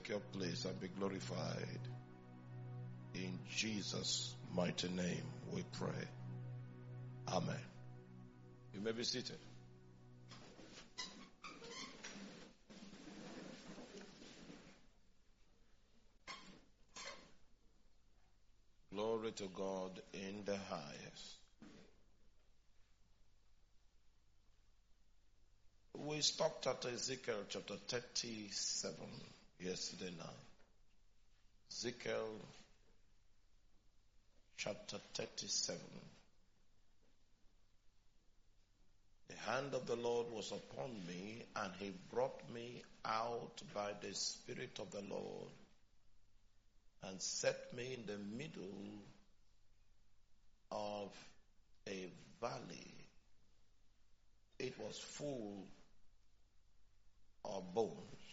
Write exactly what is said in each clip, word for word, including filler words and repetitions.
Your place and be glorified. In Jesus' mighty name we pray. Amen. You may be seated. Glory to God in the highest. We stopped at Ezekiel chapter thirty-seven yesterday night. Ezekiel chapter thirty-seven. The hand of the Lord was upon me, and he brought me out by the Spirit of the Lord and set me in the middle of a valley. It was full of bones.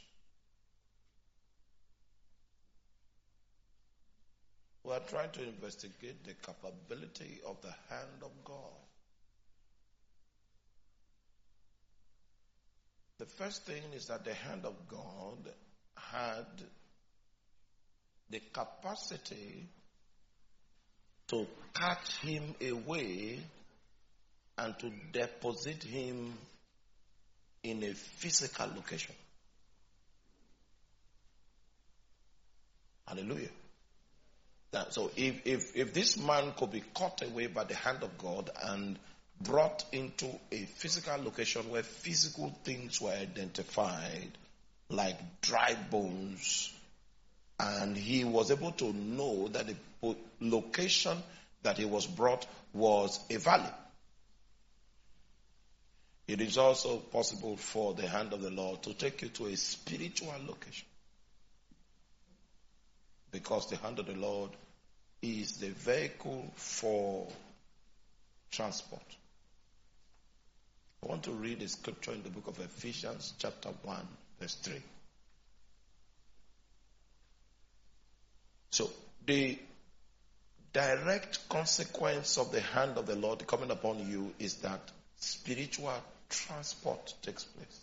We are trying to investigate the capability of the hand of God. The first thing is that the hand of God had the capacity to catch him away and to deposit him in a physical location. Hallelujah. That, so if, if, if this man could be caught away by the hand of God and brought into a physical location where physical things were identified, like dry bones, and he was able to know that the location that he was brought was a valley. It is also possible for the hand of the Lord to take you to a spiritual location. Because the hand of the Lord is the vehicle for transport. I want to read a scripture in the book of Ephesians chapter one, verse three. So, the direct consequence of the hand of the Lord coming upon you is that spiritual transport takes place.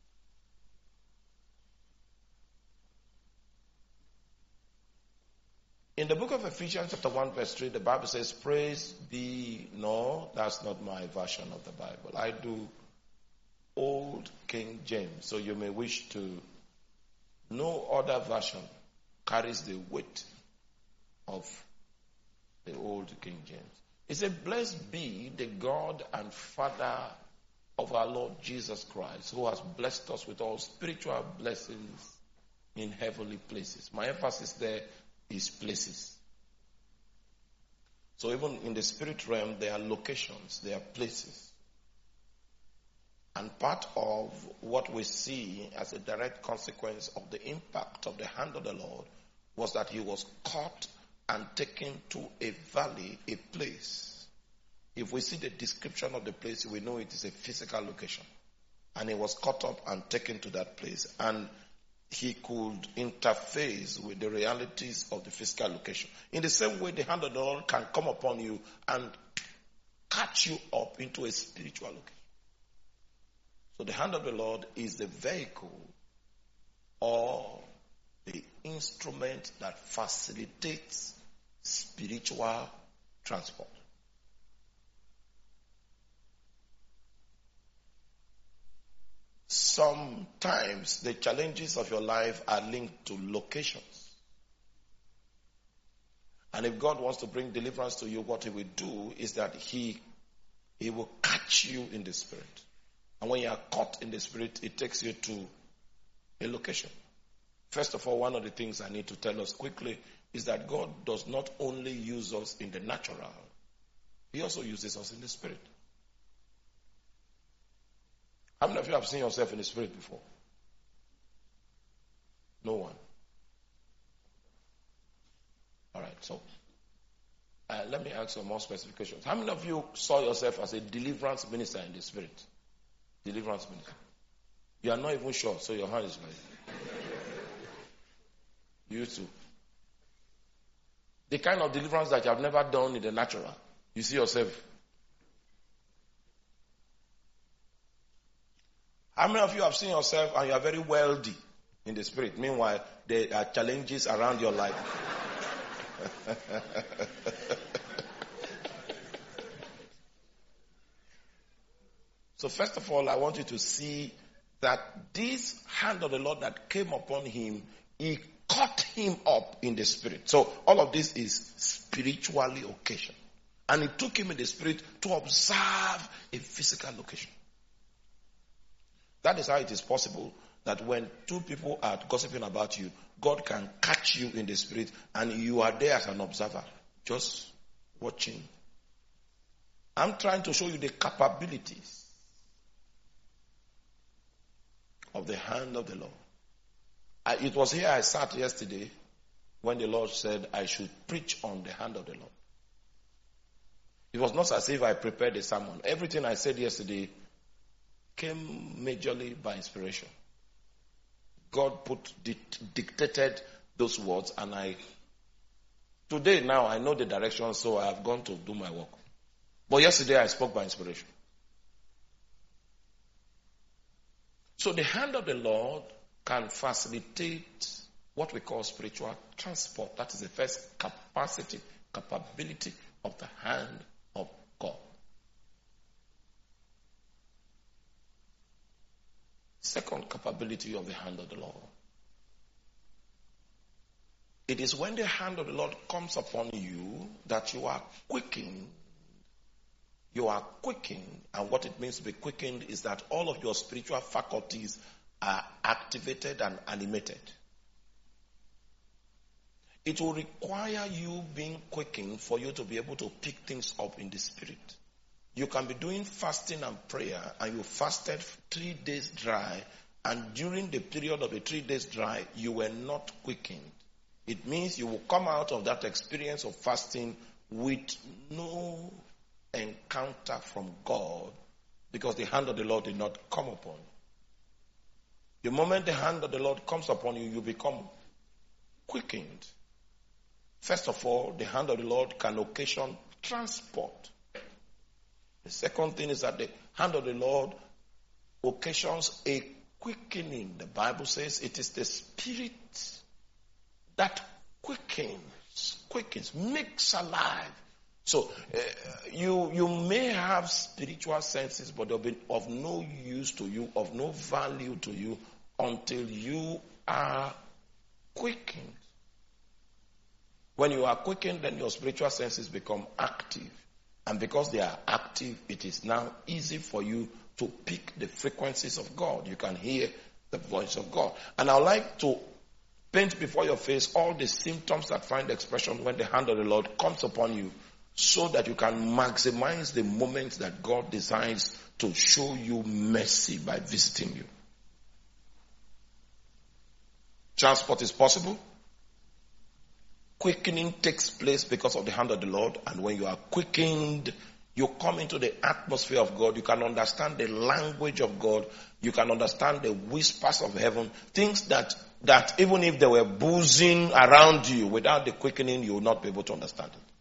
In the book of Ephesians chapter one verse three, the Bible says, praise be, no, that's not my version of the Bible. I do Old King James, so you may wish to. No other version carries the weight of the Old King James. It says, blessed be the God and Father of our Lord Jesus Christ, who has blessed us with all spiritual blessings in heavenly places. My emphasis there is places. So even in the spirit realm, there are locations, there are places. And part of what we see as a direct consequence of the impact of the hand of the Lord was that he was caught and taken to a valley, a place. If we see the description of the place, we know it is a physical location. And he was caught up and taken to that place. And he could interface with the realities of the physical location. In the same way, the hand of the Lord can come upon you and catch you up into a spiritual location. So the hand of the Lord is the vehicle or the instrument that facilitates spiritual transport. Sometimes the challenges of your life are linked to locations. And if God wants to bring deliverance to you, what he will do is that he, he will catch you in the spirit. And when you are caught in the spirit, it takes you to a location. First of all, one of the things I need to tell us quickly is that God does not only use us in the natural, he also uses us in the spirit. How many of you have seen yourself in the spirit before? No one. All right, so uh, let me ask some more specifications. How many of you saw yourself as a deliverance minister in the spirit? Deliverance minister. You are not even sure, so your hand is raised. You too. The kind of deliverance that you have never done in the natural. You see yourself. How many of you have seen yourself and you are very wealthy in the spirit. Meanwhile, there are challenges around your life. So first of all, I want you to see that this hand of the Lord that came upon him, he caught him up in the spirit. So all of this is spiritually occasioned. And it took him in the spirit to observe a physical location. That is how it is possible that when two people are gossiping about you, God can catch you in the spirit and you are there as an observer, just watching. I'm trying to show you the capabilities of the hand of the Lord. I, it was here I sat yesterday when the Lord said I should preach on the hand of the Lord. It was not as if I prepared a sermon. Everything I said yesterday came majorly by inspiration. God put dictated those words, and I today now I know the direction, so I have gone to do my work. But yesterday I spoke by inspiration. So the hand of the Lord can facilitate what we call spiritual transport. That is the first capacity, capability of the hand of God. Second capability of the hand of the Lord. It is when the hand of the Lord comes upon you that you are quickened. You are quickened, and what it means to be quickened is that all of your spiritual faculties are activated and animated. It will require you being quickened for you to be able to pick things up in the spirit. You can be doing fasting and prayer, and you fasted three days dry, and during the period of the three days dry, you were not quickened. It means you will come out of that experience of fasting with no encounter from God, because the hand of the Lord did not come upon you. The moment the hand of the Lord comes upon you, you become quickened. First of all, the hand of the Lord can occasion transport. The second thing is that the hand of the Lord occasions a quickening. The Bible says it is the Spirit that quickens, quickens, makes alive. So uh, you you may have spiritual senses, but they'll be of no use to you, of no value to you, until you are quickened. When you are quickened, then your spiritual senses become active. And because they are active, it is now easy for you to pick the frequencies of God. You can hear the voice of God. And I would like to paint before your face all the symptoms that find expression when the hand of the Lord comes upon you, so that you can maximize the moments that God desires to show you mercy by visiting you. Transport is possible. Quickening takes place because of the hand of the Lord. And when you are quickened, you come into the atmosphere of God. You can understand the language of God. You can understand the whispers of heaven. Things that, that even if they were buzzing around you, without the quickening, you will not be able to understand it.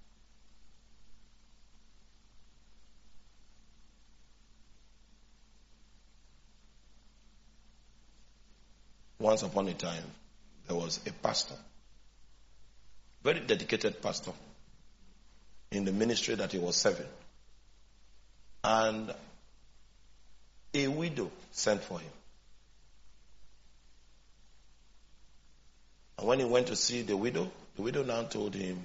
Once upon a time, there was a pastor, very dedicated pastor, in the ministry that he was serving. And a widow sent for him. And when he went to see the widow, the widow now told him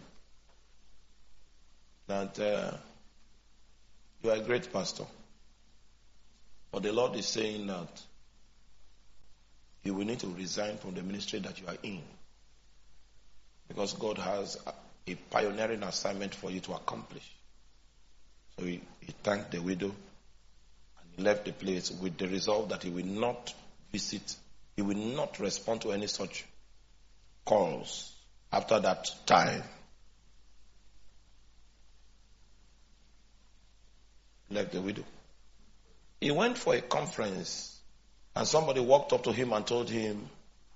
that uh, you are a great pastor, but the Lord is saying that you will need to resign from the ministry that you are in, because God has a, a pioneering assignment for you to accomplish. So he, he thanked the widow and he left the place with the resolve that he will not visit, he will not respond to any such calls after that time. Left the widow. He went for a conference. And somebody walked up to him and told him,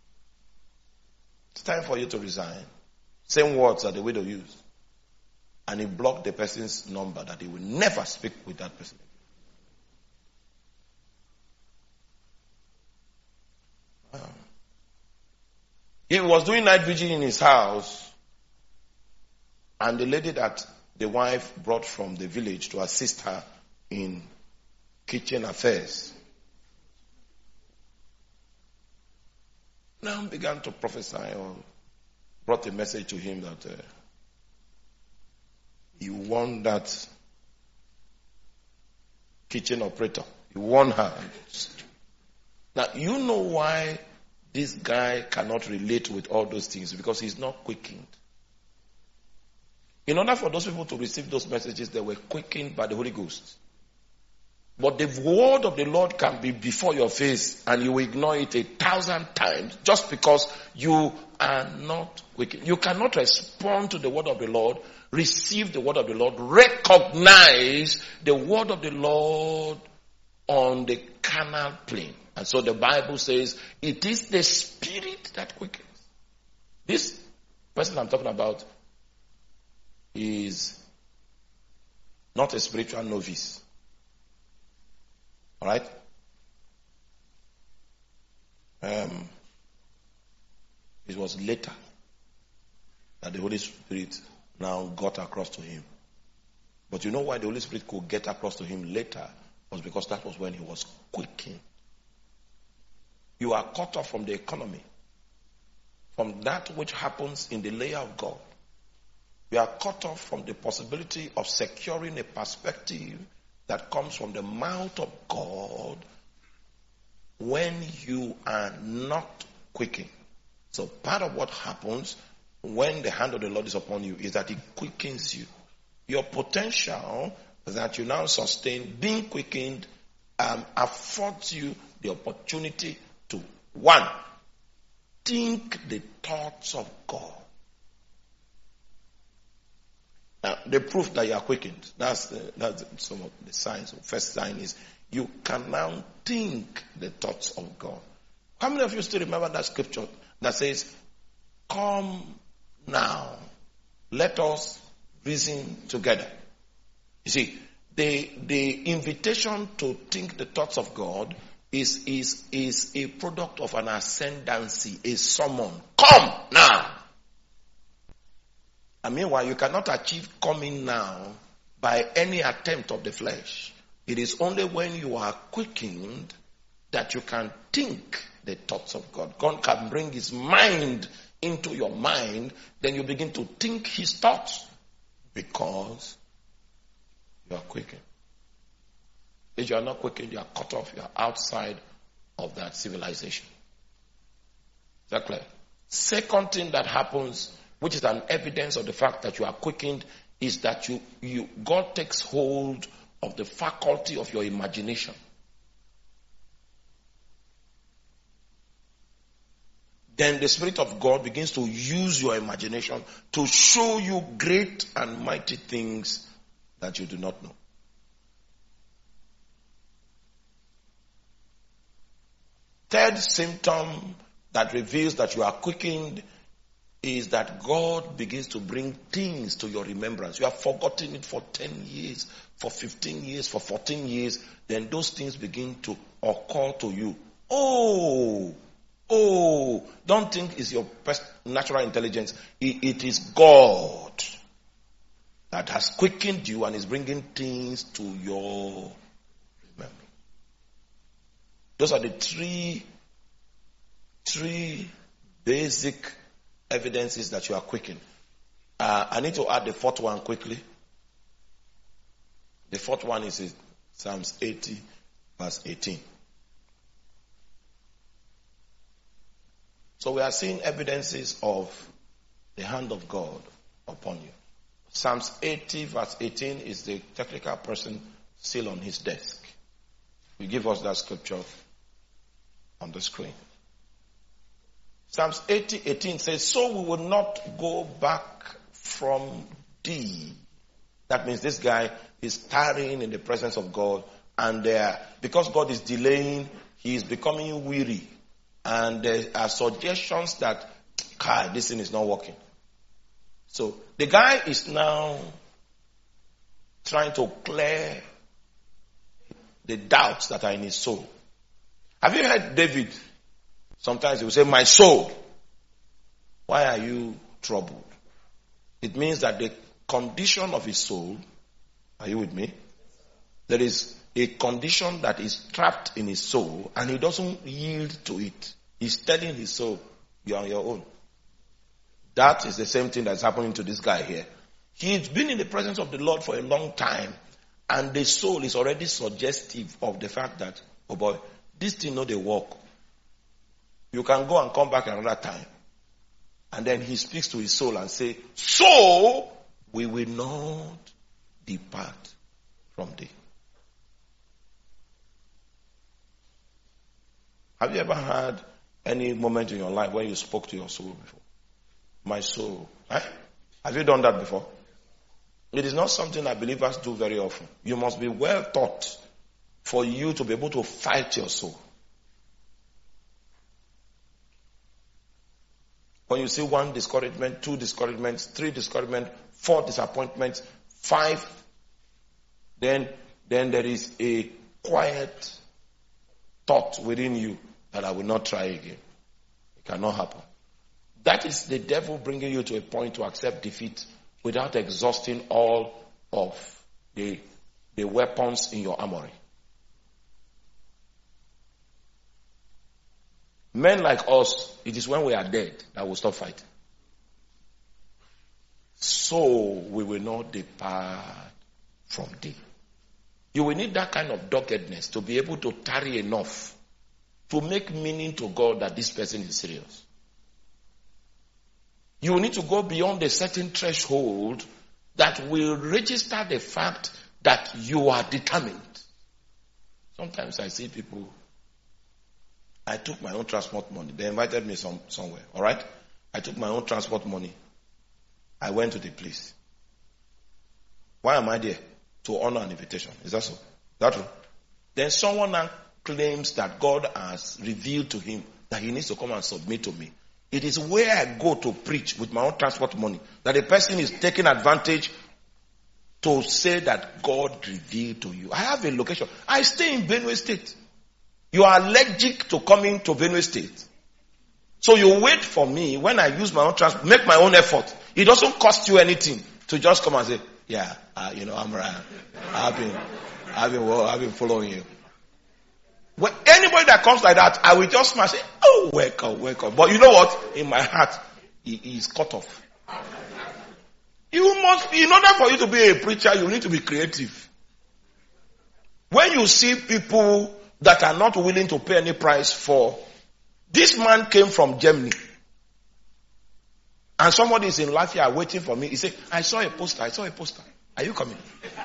it's time for you to resign. Same words that the widow used. And he blocked the person's number, that he will never speak with that person. Um, He was doing night vigil in his house, and the lady that the wife brought from the village to assist her in kitchen affairs now began to prophesy or brought a message to him that uh, you want that kitchen operator. You want her. Now, you know why this guy cannot relate with all those things, because he's not quickened. In order for those people to receive those messages, they were quickened by the Holy Ghost. But the word of the Lord can be before your face and you ignore it a thousand times just because you are not quickened. You cannot respond to the word of the Lord, receive the word of the Lord, recognize the word of the Lord on the carnal plane. And so the Bible says it is the Spirit that quickens. This person I'm talking about is not a spiritual novice. All right? Um, it was later that the Holy Spirit now got across to him. But you know why the Holy Spirit could get across to him later? Was because that was when he was quickened. You are cut off from the economy, from that which happens in the layer of God. You are cut off from the possibility of securing a perspective that comes from the mouth of God when you are not quickened. So part of what happens when the hand of the Lord is upon you is that it quickens you. Your potential that you now sustain, being quickened, um, affords you the opportunity to, one, think the thoughts of God. Now, the proof that you are quickened, that's, the, that's some of the signs. The first sign is you can now think the thoughts of God. How many of you still remember that scripture that says, come now, let us reason together? You see, the, the invitation to think the thoughts of God is, is, is a product of an ascendancy, a summon. Come now! And meanwhile, you cannot achieve coming now by any attempt of the flesh. It is only when you are quickened that you can think the thoughts of God. God can bring his mind into your mind, then you begin to think his thoughts because you are quickened. If you are not quickened, you are cut off, you are outside of that civilization. Is that clear? Second thing that happens, which is an evidence of the fact that you are quickened, is that you, you God takes hold of the faculty of your imagination. Then the Spirit of God begins to use your imagination to show you great and mighty things that you do not know. Third symptom that reveals that you are quickened is that God begins to bring things to your remembrance. You have forgotten it for ten years, for fifteen years, for fourteen years. Then those things begin to occur to you. Oh, oh, don't think it's your natural intelligence. It, it is God that has quickened you and is bringing things to your memory. Those are the three, three basic evidences that you are quickened. Uh, I need to add the fourth one quickly. The fourth one is in Psalms eighty, verse eighteen. So we are seeing evidences of the hand of God upon you. Psalms eighty, verse eighteen is the technical person still on his desk. We give us that scripture on the screen. Psalms eighty, eighteen says, so we will not go back from thee. That means this guy is tarrying in the presence of God, and uh, because God is delaying, he is becoming weary. And there are suggestions that, God, this thing is not working. So the guy is now trying to clear the doubts that are in his soul. Have you heard David? Sometimes he will say, my soul. Why are you troubled? It means that the condition of his soul, are you with me? There is a condition that is trapped in his soul and he doesn't yield to it. He's telling his soul, you're on your own. That is the same thing that's happening to this guy here. He's been in the presence of the Lord for a long time, and the soul is already suggestive of the fact that, oh boy, this thing no dey work. You can go and come back another time. And then he speaks to his soul and say, so we will not depart from thee. Have you ever had any moment in your life where you spoke to your soul before? My soul. Eh? Have you done that before? It is not something that believers do very often. You must be well taught for you to be able to fight your soul. When you see one discouragement, two discouragements, three discouragement, four disappointments, five, then, then there is a quiet thought within you that I will not try again. It cannot happen. That is the devil bringing you to a point to accept defeat without exhausting all of the, the weapons in your armory. Men like us, it is when we are dead that we'll stop fighting. So we will not depart from thee. You will need that kind of doggedness to be able to tarry enough to make meaning to God that this person is serious. You will need to go beyond a certain threshold that will register the fact that you are determined. Sometimes I see people, I took my own transport money. They invited me some, somewhere, all right? I took my own transport money. I went to the place. Why am I there? To honor an invitation. Is that so? Is that true? Then someone now claims that God has revealed to him that he needs to come and submit to me. It is where I go to preach with my own transport money that the person is taking advantage to say that God revealed to you. I have a location. I stay in Benue State. You are allergic to coming to Benue State. So you wait for me when I use my own transport, make my own effort. It doesn't cost you anything to just come and say, yeah, uh, you know, I'm right. I've been, I've been, well, I've been following you. When anybody that comes like that, I will just smile and say, oh, welcome, welcome. But you know what? In my heart, he, he is cut off. You must, in order for you to be a preacher, you need to be creative. When you see people that are not willing to pay any price for, this man came from Germany. And somebody is in Lafayette waiting for me. He said, I saw a poster, I saw a poster. Are you coming?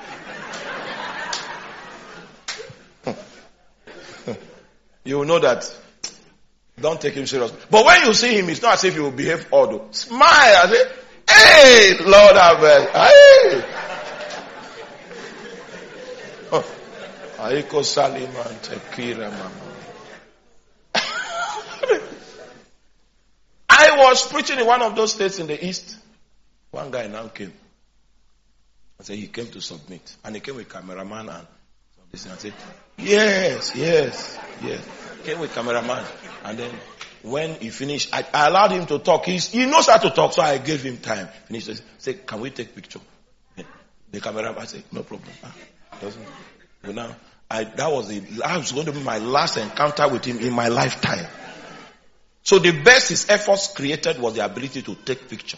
You will know that. Don't take him serious. But when you see him, it's not as if you will behave odd. Smile and say, hey, Lord have mercy. Hey. Aiko Saliman Tekira Mama. I was preaching in one of those states in the east. One guy now came. I said he came to submit. And he came with cameraman and this. I said, yes, yes, yes. Came with cameraman. And then when he finished, I, I allowed him to talk. He's, he knows how to talk, so I gave him time. Finished. I said, can we take picture? The cameraman, I said, no problem. Ah, doesn't. But now, I, that was the, that was going to be my last encounter with him in my lifetime. So the best his efforts created was the ability to take picture.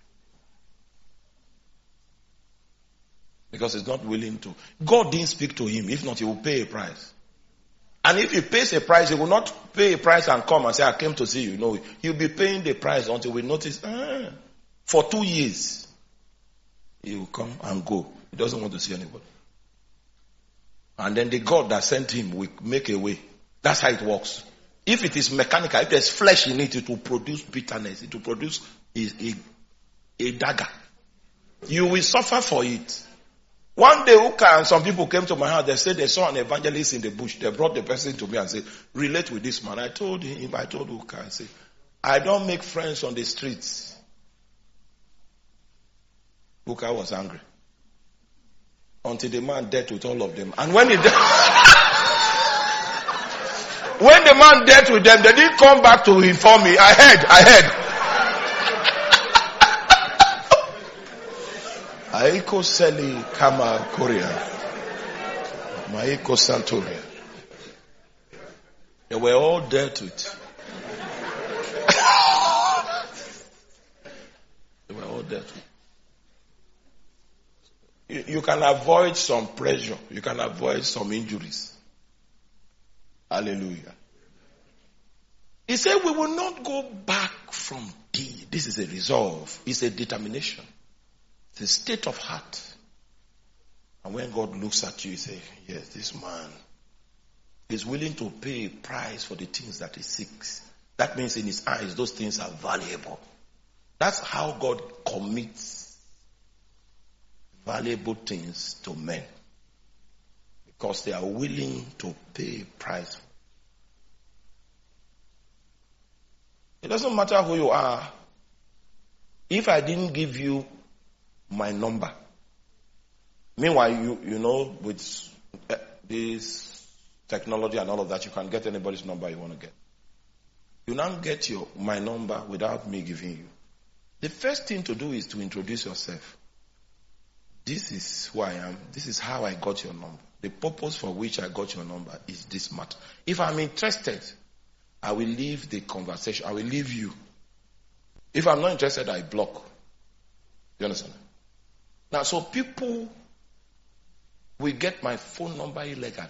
Because he's not willing to. God didn't speak to him. If not, he will pay a price. And if he pays a price, he will not pay a price and come and say, I came to see you. No, he'll be paying the price until we notice, ah, for two years, he will come and go. He doesn't want to see anybody. And then the God that sent him will make a way. That's how it works. If it is mechanical, if there's flesh in it, it will produce bitterness. It will produce a, a, a dagger. You will suffer for it. One day, Uka and some people came to my house. They said they saw an evangelist in the bush. They brought the person to me and said, relate with this man. I told him, I told Uka, I said, I don't make friends on the streets. Uka was angry. Until the man dealt with all of them. And when he dealt, when the man dealt with them, they didn't come back to inform me. I heard, I heard. Aiko Seli Kama Korea. Maiko Santoria. They were all dealt with. They were all dealt with. You, you can avoid some pressure. You can avoid some injuries. Hallelujah. He said we will not go back from thee. This is a resolve. It's a determination. It's a state of heart. And when God looks at you, he says, yes, this man is willing to pay a price for the things that he seeks. That means in his eyes, those things are valuable. That's how God commits valuable things to men. Because they are willing to pay a price. It doesn't matter who you are. If I didn't give you my number, meanwhile, you, you know, with this technology and all of that, you can get anybody's number you want to get. You now get your my number without me giving you. The first thing to do is to introduce yourself. This is who I am. This is how I got your number. The purpose for which I got your number is this matter. If I'm interested, I will leave the conversation. I will leave you. If I'm not interested, I block. You understand? Now, so people will get my phone number illegally.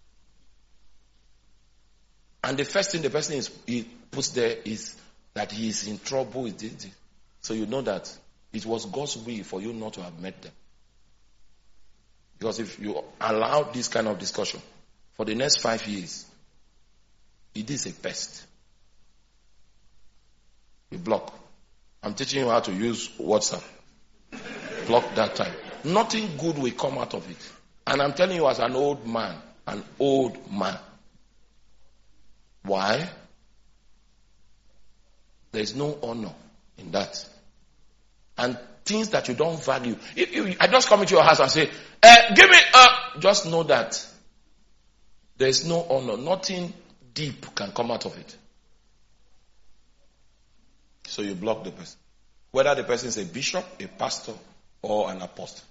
And the first thing the person is, he puts there is that he is in trouble with this. So you know that it was God's will for you not to have met them. Because if you allow this kind of discussion for the next five years, it is a pest. You block. I'm teaching you how to use WhatsApp. Block that time. Nothing good will come out of it. And I'm telling you as an old man, an old man. Why? There's no honor in that. And things that you don't value. If you, I just come into your house and say, eh, give me, uh, just know that there's no honor. Nothing deep can come out of it. So you block the person. Whether the person is a bishop, a pastor, or an apostle.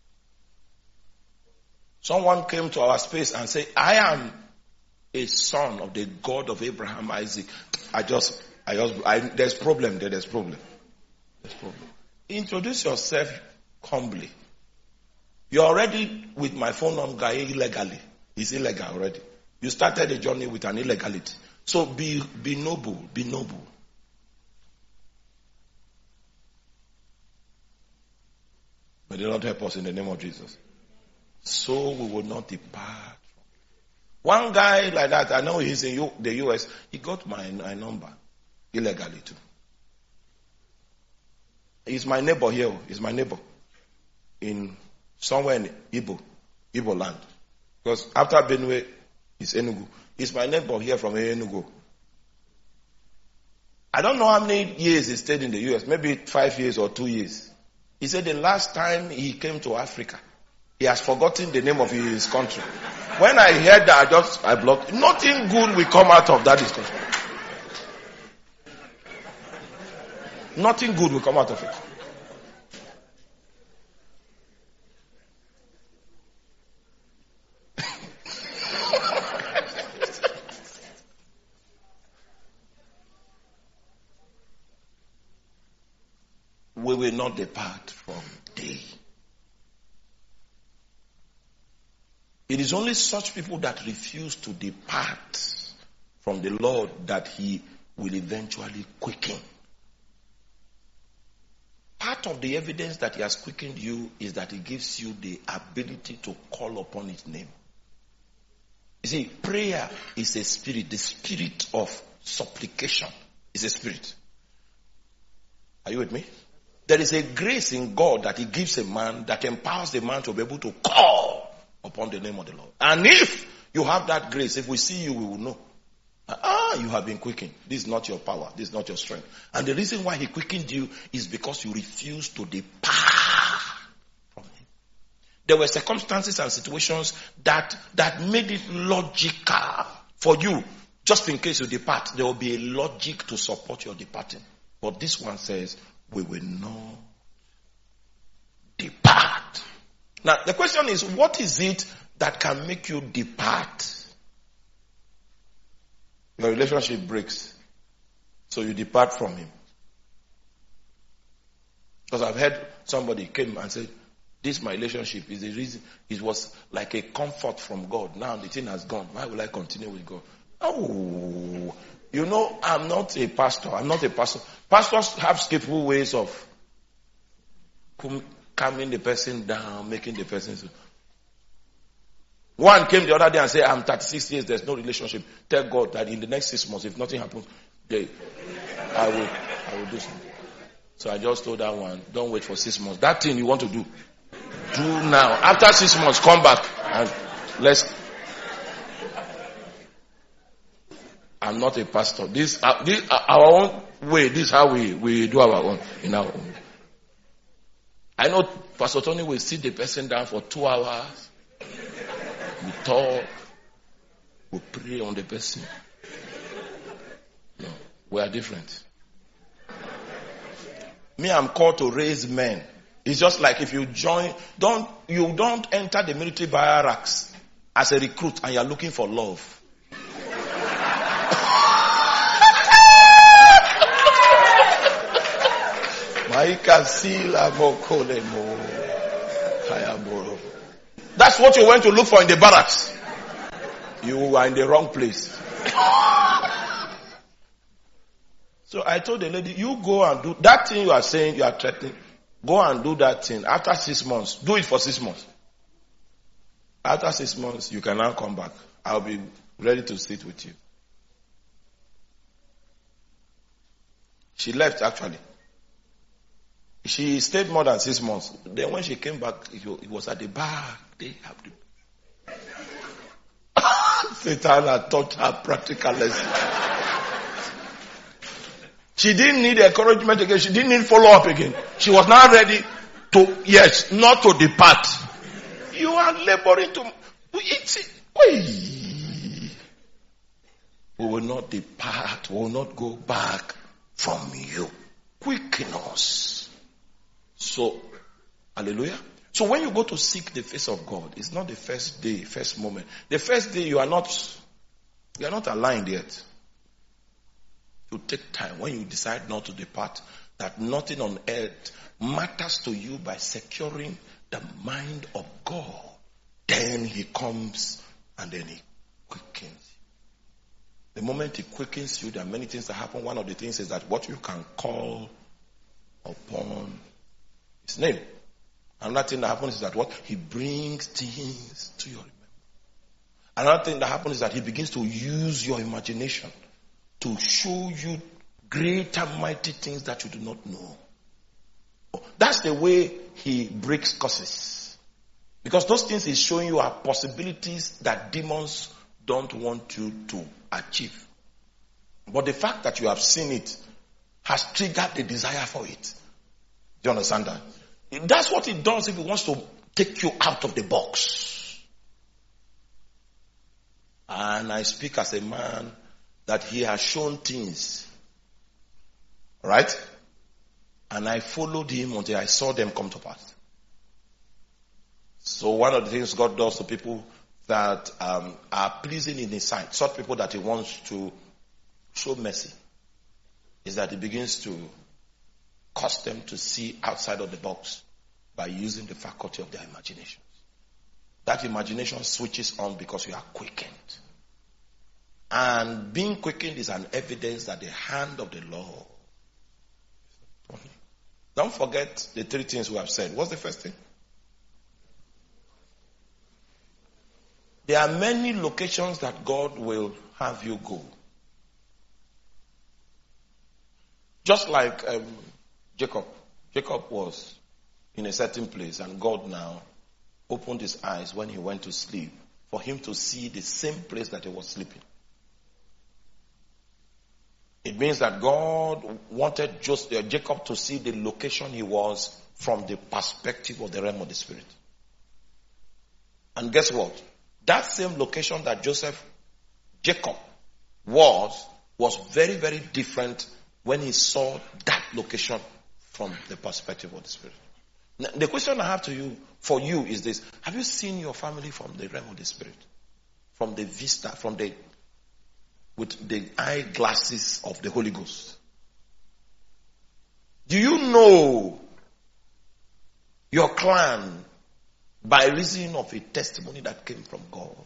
Someone came to our space and said, I am a son of the God of Abraham, Isaac. I just, I just, I, there's problem there, there's problem. There's problem. Introduce yourself humbly. You're already with my phone number illegally. It's illegal already. You started a journey with an illegality. So be, be noble, be noble. May the Lord help us in the name of Jesus. So we will not depart. One guy like that, I know he's in the U S, he got my, my number illegally too. He's my neighbor here. He's my neighbor in somewhere in Igbo, Igbo land. Because after Benue, it's Enugu. He's my neighbor here from Enugu. I don't know how many years he stayed in the U S. Maybe five years or two years. He said the last time he came to Africa, he has forgotten the name of his country. When I heard that, I just, I blocked. Nothing good will come out of that discussion. Nothing good will come out of it. We will not depart from thee. It is only such people that refuse to depart from the Lord that he will eventually quicken. Part of the evidence that he has quickened you is that he gives you the ability to call upon his name. You see, prayer is a spirit. The spirit of supplication is a spirit. Are you with me? There is a grace in God that he gives a man that empowers the man to be able to call upon the name of the Lord. And if you have that grace, if we see you, we will know. Ah, you have been quickened. This is not your power. This is not your strength. And the reason why he quickened you is because you refuse to depart from him. There were circumstances and situations that, that made it logical for you. Just in case you depart, there will be a logic to support your departing. But this one says, we will not depart Now, the question is, what is it that can make you depart? Your relationship breaks. So you depart from him. Because I've heard somebody came and said, this my relationship is the reason. It was like a comfort from God. Now the thing has gone. Why will I continue with God? Oh, you know, I'm not a pastor. I'm not a pastor. Pastors have skillful ways of calming the person down, making the person. So. One came the other day and said, I'm thirty-six years, there's no relationship. Tell God that in the next six months, if nothing happens, they, I will, I will do something. So I just told that one, don't wait for six months. That thing you want to do, do now. After six months, come back and let's. I'm not a pastor. This, uh, this uh, our own way. This is how we, we do our own in our own. I know Pastor Tony will sit the person down for two hours. We talk. We pray on the person. No, we are different. Me, I'm called to raise men. It's just like if you join, don't you don't enter the military barracks as a recruit and you're looking for love. That's what you went to look for in the barracks. You are in the wrong place. So I told the lady, you go and do that thing you are saying, you are threatening. Go and do that thing. After six months, do it for six months. After six months, you can now come back. I'll be ready to sit with you. She left actually. She stayed more than six months. Then when she came back, it was at the back. They have the Satan had taught her practical lesson. She didn't need encouragement again. She didn't need follow up again. She was now ready to, yes, not to depart. You are laboring to, it's, we will not depart. We will not go back from you. Quicken us. So, hallelujah. So when you go to seek the face of God, it's not the first day, first moment. The first day you are not, you are not aligned yet. You take time when you decide not to depart, that nothing on earth matters to you by securing the mind of God. Then he comes and then he quickens you. The moment he quickens you, there are many things that happen. One of the things is that what you can call upon his name. Another thing that happens is that what? He brings things to your remembrance. Another thing that happens is that he begins to use your imagination to show you great and mighty things that you do not know. That's the way he breaks curses. Because those things he's showing you are possibilities that demons don't want you to achieve. But the fact that you have seen it has triggered the desire for it. Do you understand that? That's what it does if it wants to take you out of the box. And I speak as a man that he has shown things. Right? And I followed him until I saw them come to pass. So one of the things God does to people that um, are pleasing in his sight, such people that he wants to show mercy, is that he begins to cause them to see outside of the box by using the faculty of their imagination. That imagination switches on because you are quickened. And being quickened is an evidence that the hand of the Lord. Don't forget the three things we have said. What's the first thing? There are many locations that God will have you go. Just like um, Jacob. Jacob was in a certain place and God now opened his eyes when he went to sleep for him to see the same place that he was sleeping. It means that God wanted just, uh, Jacob to see the location he was from the perspective of the realm of the spirit. And guess what? That same location that Joseph, Jacob was, was very, very different when he saw that location from the perspective of the spirit. Now, the question I have to you, for you is this. Have you seen your family from the realm of the spirit? From the vista, from the, with the eyeglasses of the Holy Ghost? Do you know your clan by reason of a testimony that came from God?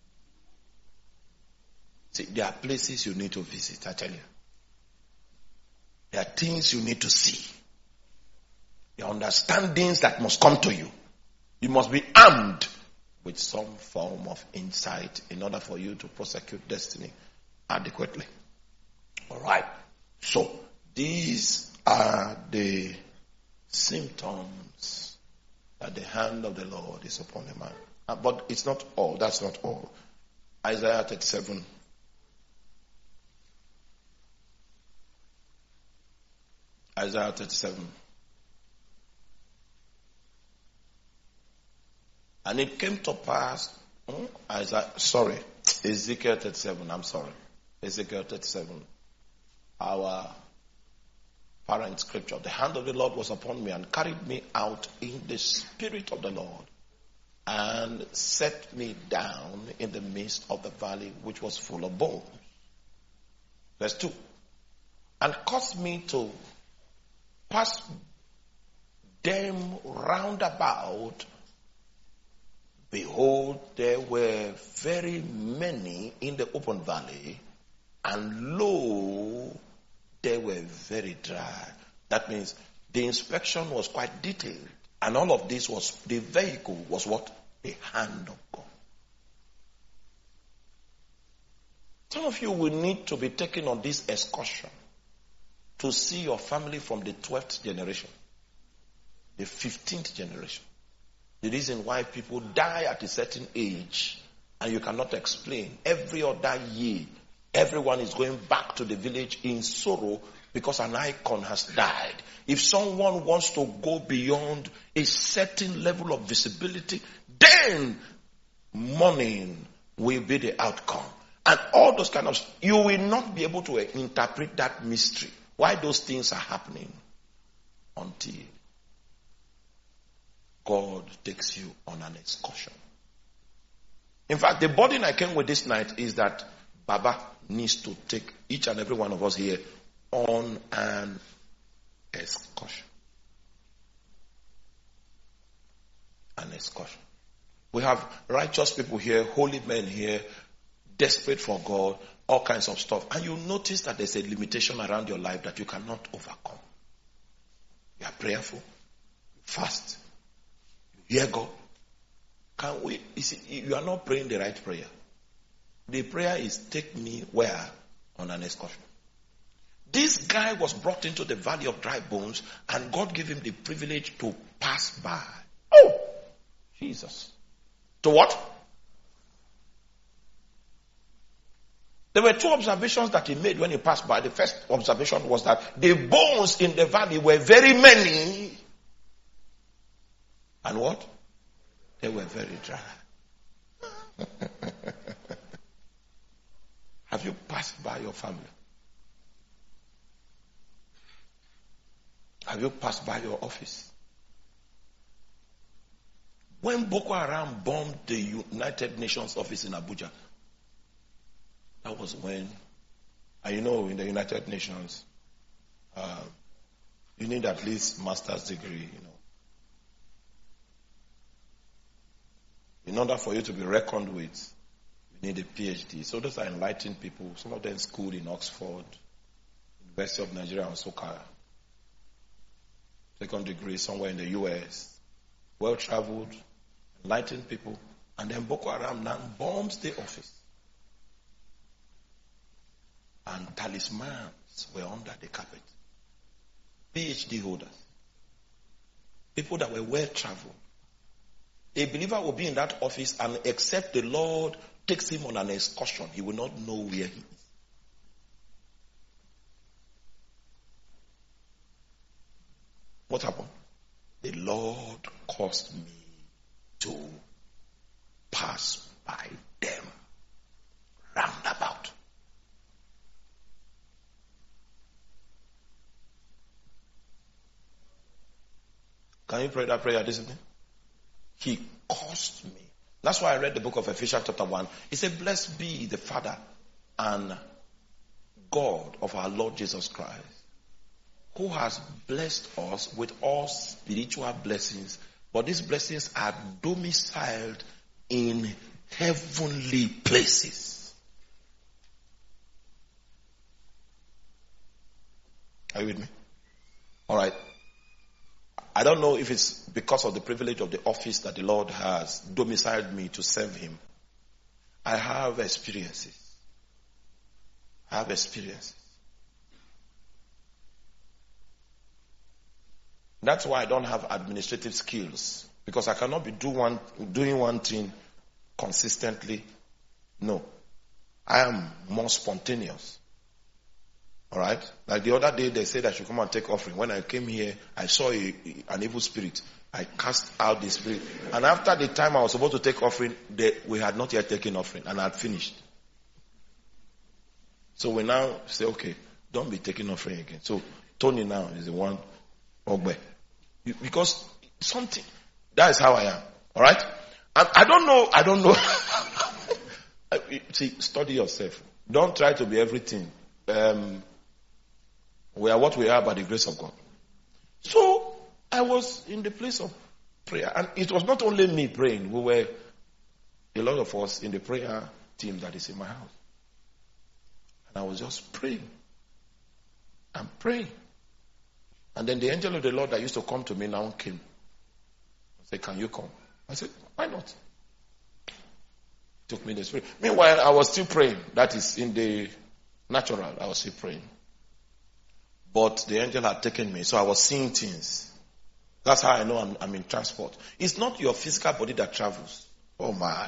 See, there are places you need to visit, I tell you. There are things you need to see. There are understandings that must come to you. You must be armed with some form of insight in order for you to prosecute destiny adequately. Alright. So, these are the symptoms that the hand of the Lord is upon a man. Uh, but it's not all. That's not all. Isaiah thirty-seven. Isaiah thirty-seven. And it came to pass, hmm, Isaiah, sorry, Ezekiel thirty-seven, I'm sorry. Ezekiel thirty-seven. Our parent scripture. The hand of the Lord was upon me and carried me out in the spirit of the Lord and set me down in the midst of the valley which was full of bones. Verse two. And caused me to pass them round about. Behold, there were very many in the open valley, and lo, they were very dry. That means the inspection was quite detailed, and all of this was, the vehicle was what? The hand of God. Some of you will need to be taken on this excursion to see your family from the twelfth generation, the fifteenth generation. The reason why people die at a certain age and you cannot explain. Every other year, everyone is going back to the village in sorrow because an icon has died. If someone wants to go beyond a certain level of visibility, then mourning will be the outcome. And all those kind of, you will not be able to interpret that mystery. Why those things are happening until God takes you on an excursion. In fact, the burden I came with this night is that Baba needs to take each and every one of us here on an excursion. An excursion. We have righteous people here, holy men here, desperate for God, all kinds of stuff. And you notice that there's a limitation around your life that you cannot overcome. You are prayerful, fast, hear God. Can we, you see, you are not praying the right prayer. The prayer is, take me where? On an excursion. This guy was brought into the valley of dry bones and God gave him the privilege to pass by. Oh! Jesus. To what? There were two observations that he made when he passed by. The first observation was that the bones in the valley were very many. And what? They were very dry. Have you passed by your family? Have you passed by your office? When Boko Haram bombed the United Nations office in Abuja, that was when, and you know, in the United Nations, uh, you need at least master's degree, you know. In order for you to be reckoned with, you need a PhD. So those are enlightened people. Some of them schooled in Oxford, University of Nigeria, and Soka. Second degree somewhere in the U S. Well-traveled, enlightened people. And then Boko Haram now bombs the office. And talismans were under the carpet. PhD holders. People that were well-traveled. A believer will be in that office and except the Lord takes him on an excursion, he will not know where he is. What happened? The Lord caused me to pass by them roundabout. Can you pray that prayer this evening? He caused me. That's why I read the book of Ephesians chapter one. He said, blessed be the Father and God of our Lord Jesus Christ, who has blessed us with all spiritual blessings. But these blessings are domiciled in heavenly places. Are you with me? All right. I don't know if it's because of the privilege of the office that the Lord has domiciled me to serve him. I have experiences. I have experiences. That's why I don't have administrative skills. Because I cannot be do one, doing one thing consistently. No. I am more spontaneous. Alright? Like the other day they said I should come and take offering. When I came here, I saw a, an evil spirit. I cast out the spirit. And after the time I was supposed to take offering, they, we had not yet taken offering. And I had finished. So we now say, okay, don't be taking offering again. So Tony now is the one, Ogbe. Because something, that is how I am. Alright? And I don't know, I don't know. See, study yourself. Don't try to be everything. Um, we are what we are by the grace of God. So I was in the place of prayer. And it was not only me praying. We were a lot of us in the prayer team that is in my house. And I was just praying. And praying. And then the angel of the Lord that used to come to me now came. I said, can you come? I said, why not? Took me in the spirit. Meanwhile, I was still praying. That is in the natural. I was still praying. But the angel had taken me. So I was seeing things. That's how I know I'm, I'm in transport. It's not your physical body that travels. Oh my.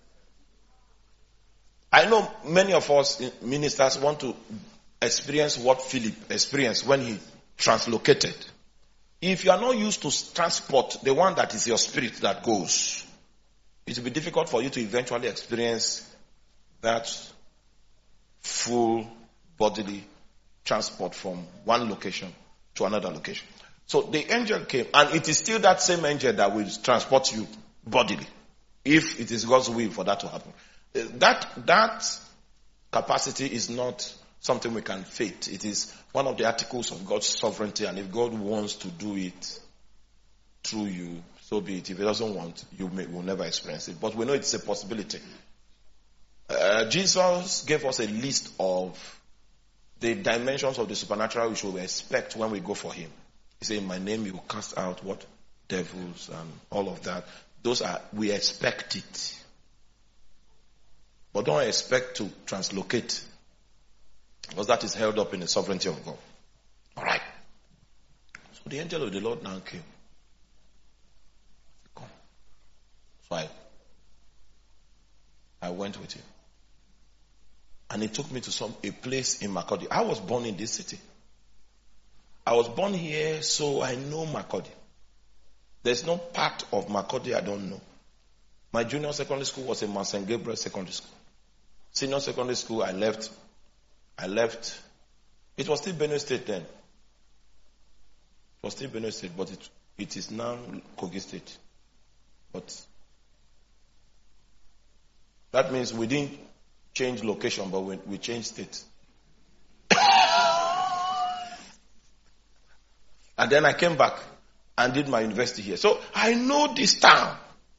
I know many of us ministers want to experience what Philip experienced when he translocated. If you are not used to transport, the one that is your spirit that goes, it will be difficult for you to eventually experience that full bodily transport from one location to another location. So the angel came, and it is still that same angel that will transport you bodily, if it is God's will for that to happen. That, that capacity is not something we can fake. It is one of the articles of God's sovereignty, and if God wants to do it through you, so be it. If he doesn't want, you may, will never experience it. But we know it's a possibility. Uh, Jesus gave us a list of the dimensions of the supernatural which we will expect when we go for him. He said, in my name you will cast out what? Devils and all of that. Those are, we expect it. But don't expect to translocate. Because that is held up in the sovereignty of God. Alright. So the angel of the Lord now came. Come. So I, I went with him. And he took me to some a place in Makurdi. I was born in this city. I was born here, so I know Makurdi. There's no part of Makurdi I don't know. My junior secondary school was in Mount Saint Gabriel Secondary School. Senior secondary school, I left. I left. It was still Benue State then. It was still Benue State, but it, it is now Kogi State. But that means we didn't change location, but we, we changed state. And then I came back and did my university here. So I know this town.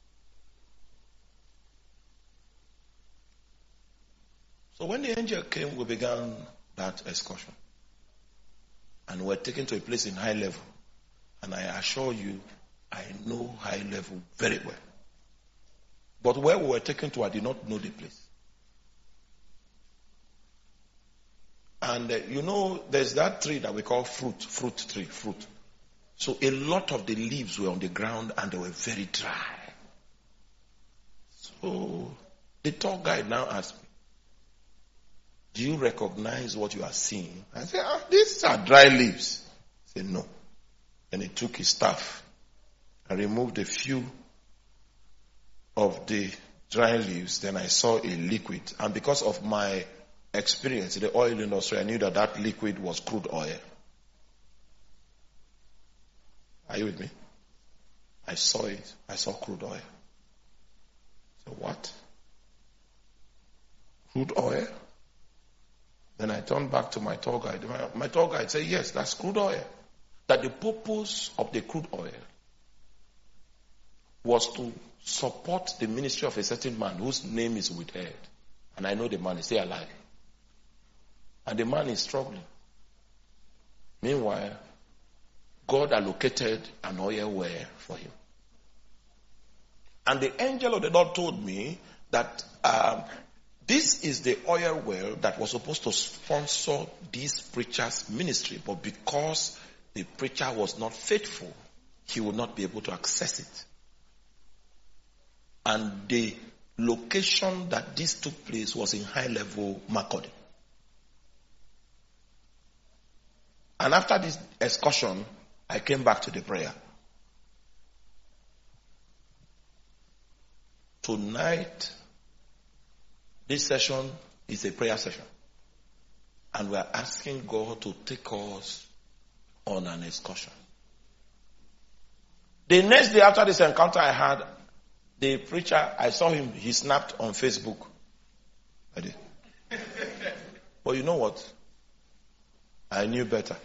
So when the angel came, we began that excursion. And we were taken to a place in high level. And I assure you, I know high level very well. But where we were taken to, I did not know the place. And uh, you know, there's that tree that we call fruit, fruit tree, fruit. So a lot of the leaves were on the ground and they were very dry. So the tour guide now asked me, do you recognize what you are seeing? I said, ah, these are dry leaves. He said, no. And he took his staff and removed a few of the dry leaves. Then I saw a liquid. And because of my experience in the oil industry, I knew that that liquid was crude oil. Are you with me? I saw it. I saw crude oil. So what? Crude oil? Then I turned back to my tour guide. My, my tour guide said, yes, that's crude oil. That the purpose of the crude oil was to support the ministry of a certain man whose name is withheld. And I know the man is still alive. And the man is struggling. Meanwhile, God allocated an oil well for him. And the angel of the Lord told me that um, this is the oil well that was supposed to sponsor this preacher's ministry. But because the preacher was not faithful, he would not be able to access it. And the location that this took place was in high-level Makurdi. And after this excursion, I came back to the prayer. Tonight, this session is a prayer session. And we are asking God to take us on an excursion. The next day after this encounter I had, the preacher, I saw him, he snapped on Facebook. I did. But you know what? I knew better.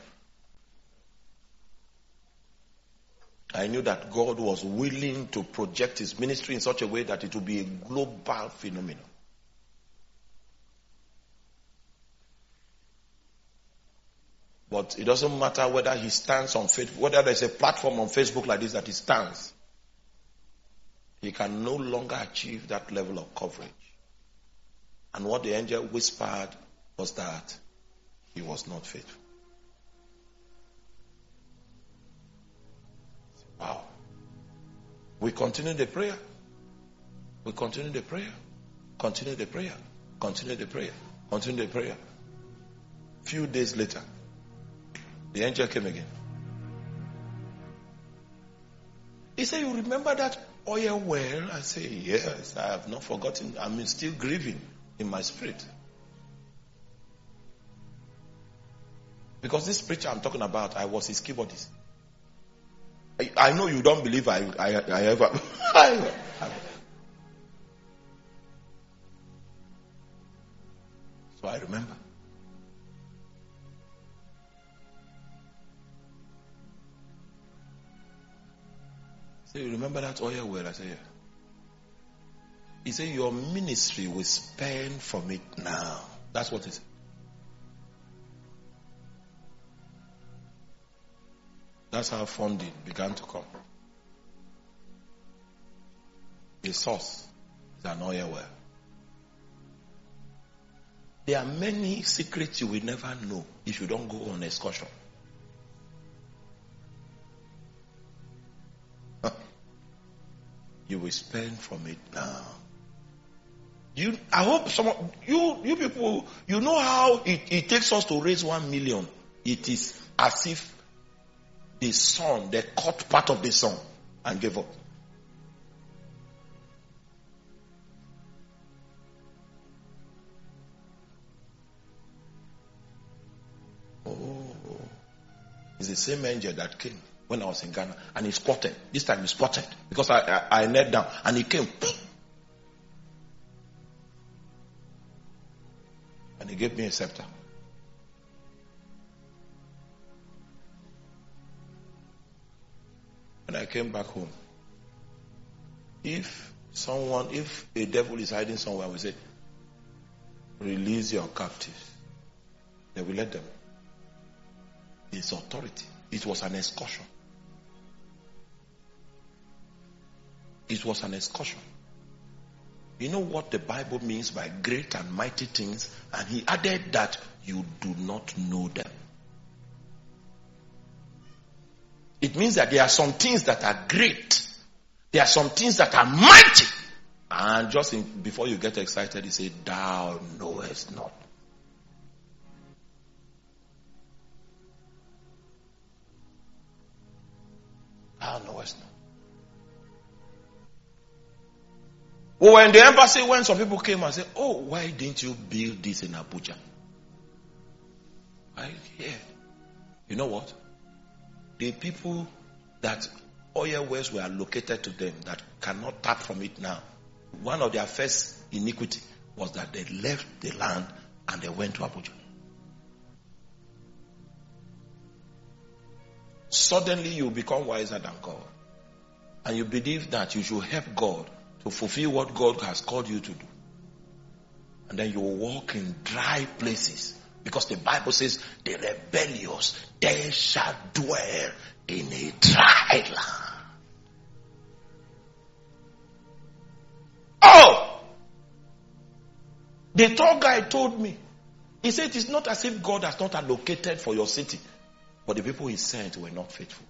I knew that God was willing to project his ministry in such a way that it would be a global phenomenon. But it doesn't matter whether he stands on Facebook, whether there's a platform on Facebook like this that he stands. He can no longer achieve that level of coverage. And what the angel whispered was that he was not faithful. Wow. We continue the prayer. We continue the prayer. Continue the prayer. Continue the prayer. Continue the prayer. Few days later, the angel came again. He said, you remember that oil well? I say, yes, I have not forgotten. I'm still grieving in my spirit. Because this preacher I'm talking about, I was his keyboardist. I, I know you don't believe I, I, I ever. I, I, so I remember. So you remember that oil well? I said, yeah. He said, your ministry will spend from it now. That's what it is. That's how funding began to come. The source is an oil well. There are many secrets you will never know if you don't go on excursion. You will spend from it now. You, I hope some of you, you people, you know how it, it takes us to raise one million. It is as if the sun, they cut part of the sun and gave up. Oh, it's the same angel that came when I was in Ghana, and he spotted. This time he spotted because I, I, I knelt down and he came. And he gave me a scepter. When I came back home, if someone, if a devil is hiding somewhere, we say, release your captives. They will let them. It's authority. It was an excursion. It was an excursion. You know what the Bible means by great and mighty things? And he added that you do not know them. It means that there are some things that are great. There are some things that are mighty. And just in, before you get excited, he said, thou knowest not. Thou knowest not. We were in the embassy when some people came and said, oh, why didn't you build this in Abuja? I hear. You know what? The people that oil wells were allocated to them that cannot tap from it now. One of their first iniquity was that they left the land and they went to Abuja. Suddenly you become wiser than God. And you believe that you should help God to fulfill what God has called you to do. And then you will walk in dry places. Because the Bible says, the rebellious, they shall dwell in a dry land. Oh! The tour guide told me. He said, it's not as if God has not allocated for your city. But the people he sent were not faithful.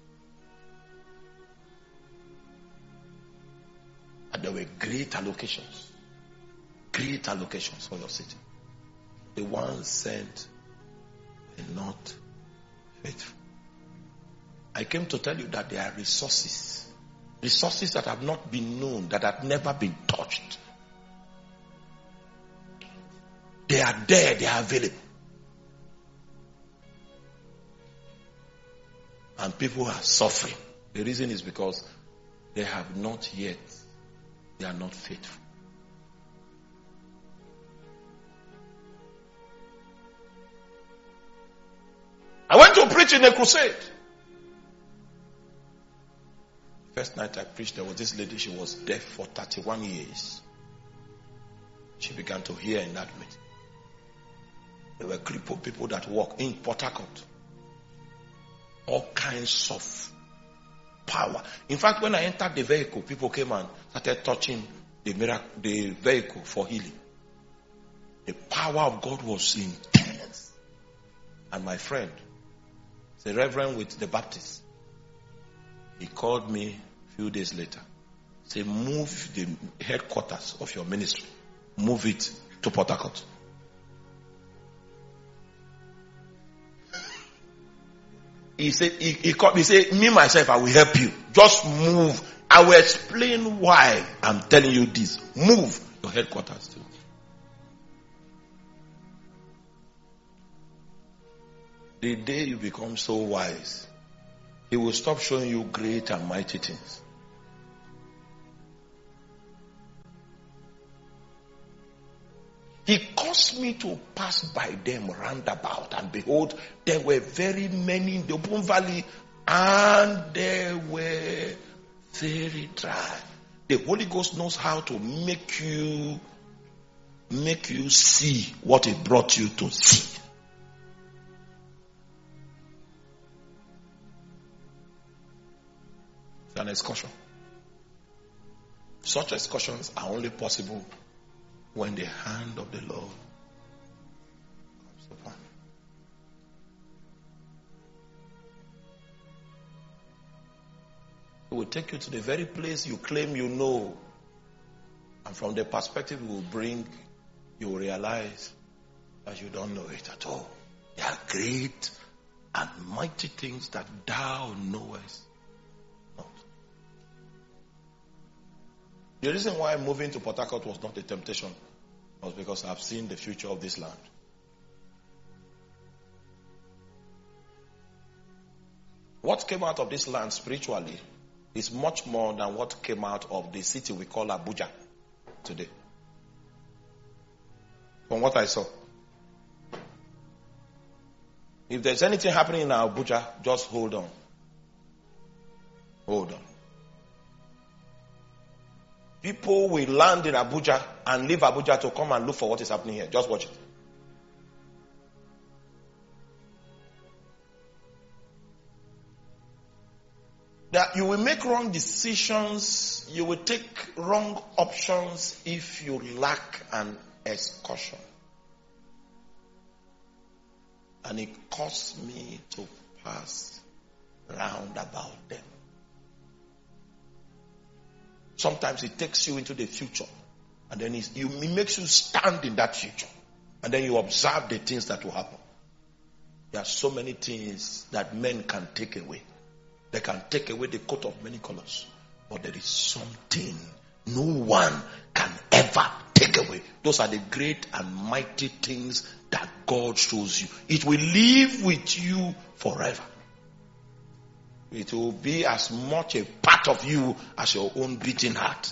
And there were great allocations. Great allocations for your city. The ones sent were not faithful. I came to tell you that there are resources. Resources that have not been known, that have never been touched. They are there, they are available. And people are suffering. The reason is because they have not yet, they are not faithful. I went to preach in a crusade. First night I preached, there was this lady, she was deaf for thirty-one years. She began to hear in that meeting. There were crippled people that walk in Port Harcourt. All kinds of power. In fact, when I entered the vehicle, people came and started touching the miracle, the vehicle for healing. The power of God was intense. And my friend, the Reverend with the Baptist, he called me a few days later. Say, move the headquarters of your ministry. Move it to Port Harcourt. He said, he, he called me, he said, me myself, I will help you. Just move. I will explain why I'm telling you this. Move your headquarters too. The day you become so wise, he will stop showing you great and mighty things. He caused me to pass by them roundabout, and behold, there were very many in the open valley, and they were very dry. The Holy Ghost knows how to make you, make you see what He brought you to see. It's an excursion. Such excursions are only possible when the hand of the Lord comes upon you. It will take you to the very place you claim you know. And from the perspective it will bring, you will realize that you don't know it at all. There are great and mighty things that thou knowest not. The reason why moving to Port Harcourt was not a temptation was because I've seen the future of this land. What came out of this land spiritually is much more than what came out of the city we call Abuja today. From what I saw. If there's anything happening in Abuja, just hold on. Hold on. People will land in Abuja and leave Abuja to come and look for what is happening here. Just watch it. That you will make wrong decisions, you will take wrong options if you lack an excursion. And it caused me to pass round about them. Sometimes it takes you into the future, and then it, it makes you stand in that future, and then you observe the things that will happen. There are so many things that men can take away. They can take away the coat of many colors, but there is something no one can ever take away. Those are the great and mighty things that God shows you. It will live with you forever. It will be as much a part of you as your own beating heart.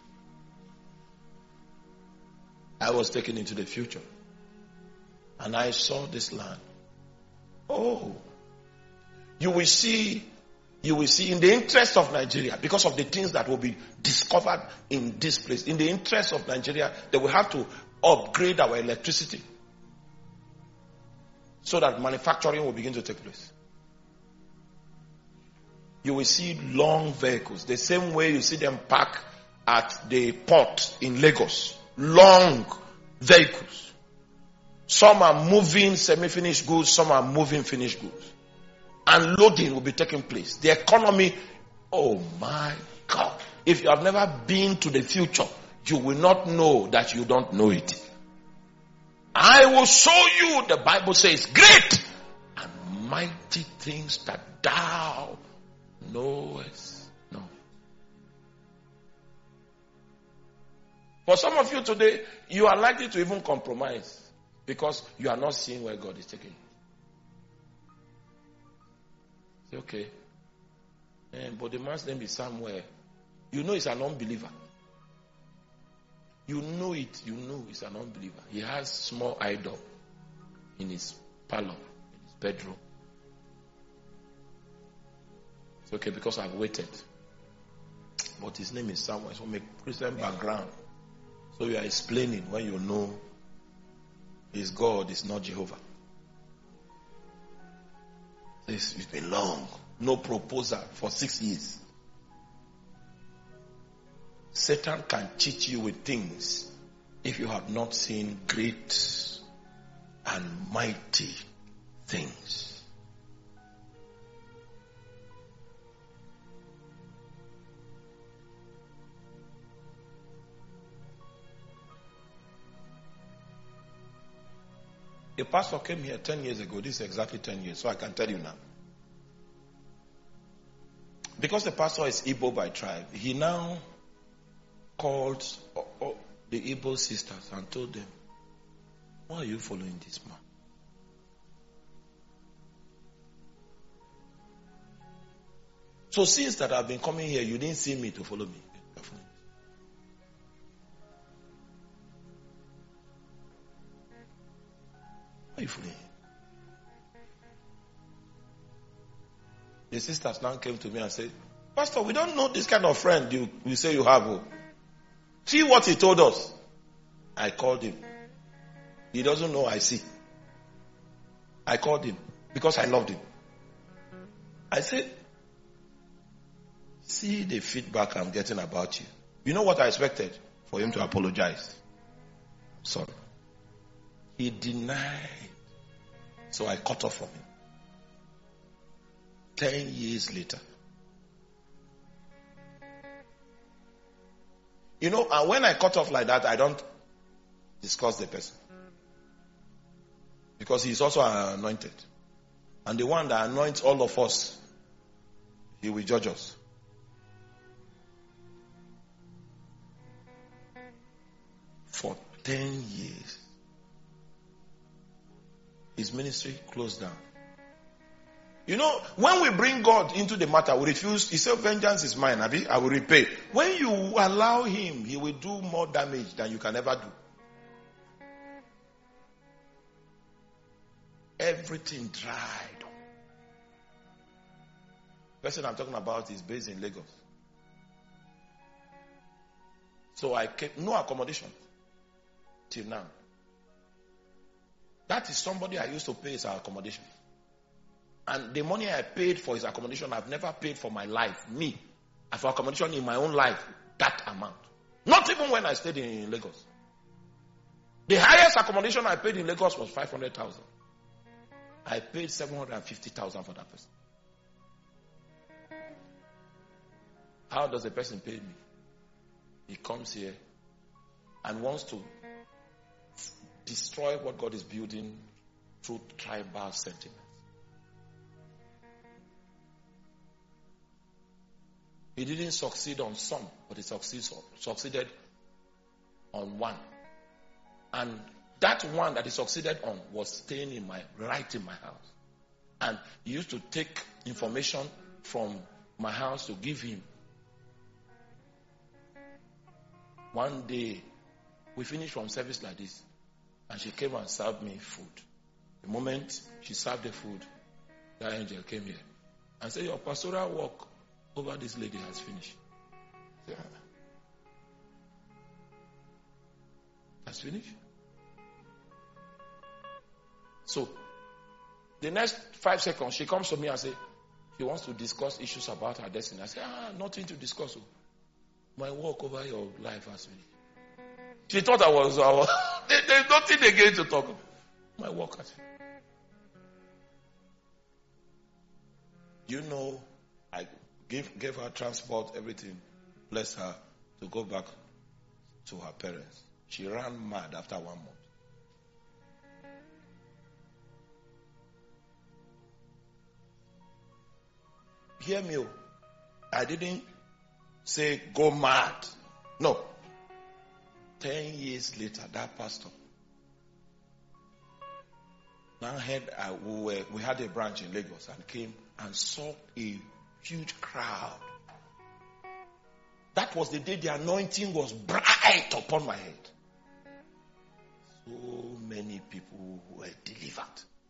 I was taken into the future. And I saw this land. Oh. You will see, you will see in the interest of Nigeria, because of the things that will be discovered in this place. In the interest of Nigeria, they will have to upgrade our electricity so that manufacturing will begin to take place. You will see long vehicles, the same way you see them park at the port in Lagos. Long vehicles. Some are moving semi-finished goods, some are moving finished goods. And loading will be taking place. The economy, oh my God. If you have never been to the future, you will not know that you don't know it. I will show you, the Bible says, great and mighty things that thou knowest not. For some of you today, you are likely to even compromise because you are not seeing where God is taking you. Say, okay, eh, but the man's name is Samuel. You know he's an unbeliever. You know it. You know he's an unbeliever. He has small idol in his parlor, in his bedroom. It's okay because I've waited. But his name is Samuel. It's from a Christian background. So you are explaining when you know his God is not Jehovah. It's been long. No proposal for six years. Satan can cheat you with things if you have not seen great and mighty things. A pastor came here ten years ago. This is exactly ten years, so I can tell you now. Because the pastor is Igbo by tribe, he now called the Igbo sisters and told them, why are you following this man? So since that I've been coming here, you didn't see me to follow me. Why are you following him? The sisters now came to me and said, Pastor, we don't know this kind of friend you, you say you have. Oh. See what he told us. I called him. He doesn't know I see. I called him because I loved him. I said, see the feedback I'm getting about you. You know what I expected? For him to apologize. Sorry. He denied. So I cut off from him. Ten years later. You know, and when I cut off like that, I don't discuss the person. Because he's also anointed. And the one that anoints all of us, he will judge us. For ten years. His ministry closed down. You know, when we bring God into the matter, we refuse. He said, vengeance is mine, Abi, I will repay. When you allow him, he will do more damage than you can ever do. Everything dried. The person I'm talking about is based in Lagos. So I kept no accommodation till now. That is somebody I used to pay his accommodation. And the money I paid for his accommodation, I've never paid for my life. Me. For accommodation in my own life, that amount. Not even when I stayed in Lagos. The highest accommodation I paid in Lagos was five hundred thousand. I paid seven hundred fifty thousand for that person. How does a person pay me? He comes here and wants to destroy what God is building through tribal sentiments. He didn't succeed on some, but he succeeds, succeeded on one. And that one that he succeeded on was staying in my, right in my house. And he used to take information from my house to give him. One day, we finished from service like this, and she came and served me food. The moment she served the food, that angel came here and said, your pastoral work over this lady has finished. Yeah. Has finished. So, the next five seconds, she comes to me and says, she wants to discuss issues about her destiny. I say, ah, nothing to discuss. My work over your life has finished. She thought I was, I was there's nothing again to talk about. My work has finished. You know, I gave, gave her transport, everything, bless her, to go back to her parents. She ran mad after one month. Hear me, I didn't say go mad. No. Ten years later, that pastor now heard uh, we, were, we had a branch in Lagos and came and saw a huge crowd. That was the day the anointing was bright upon my head. So many people were delivered.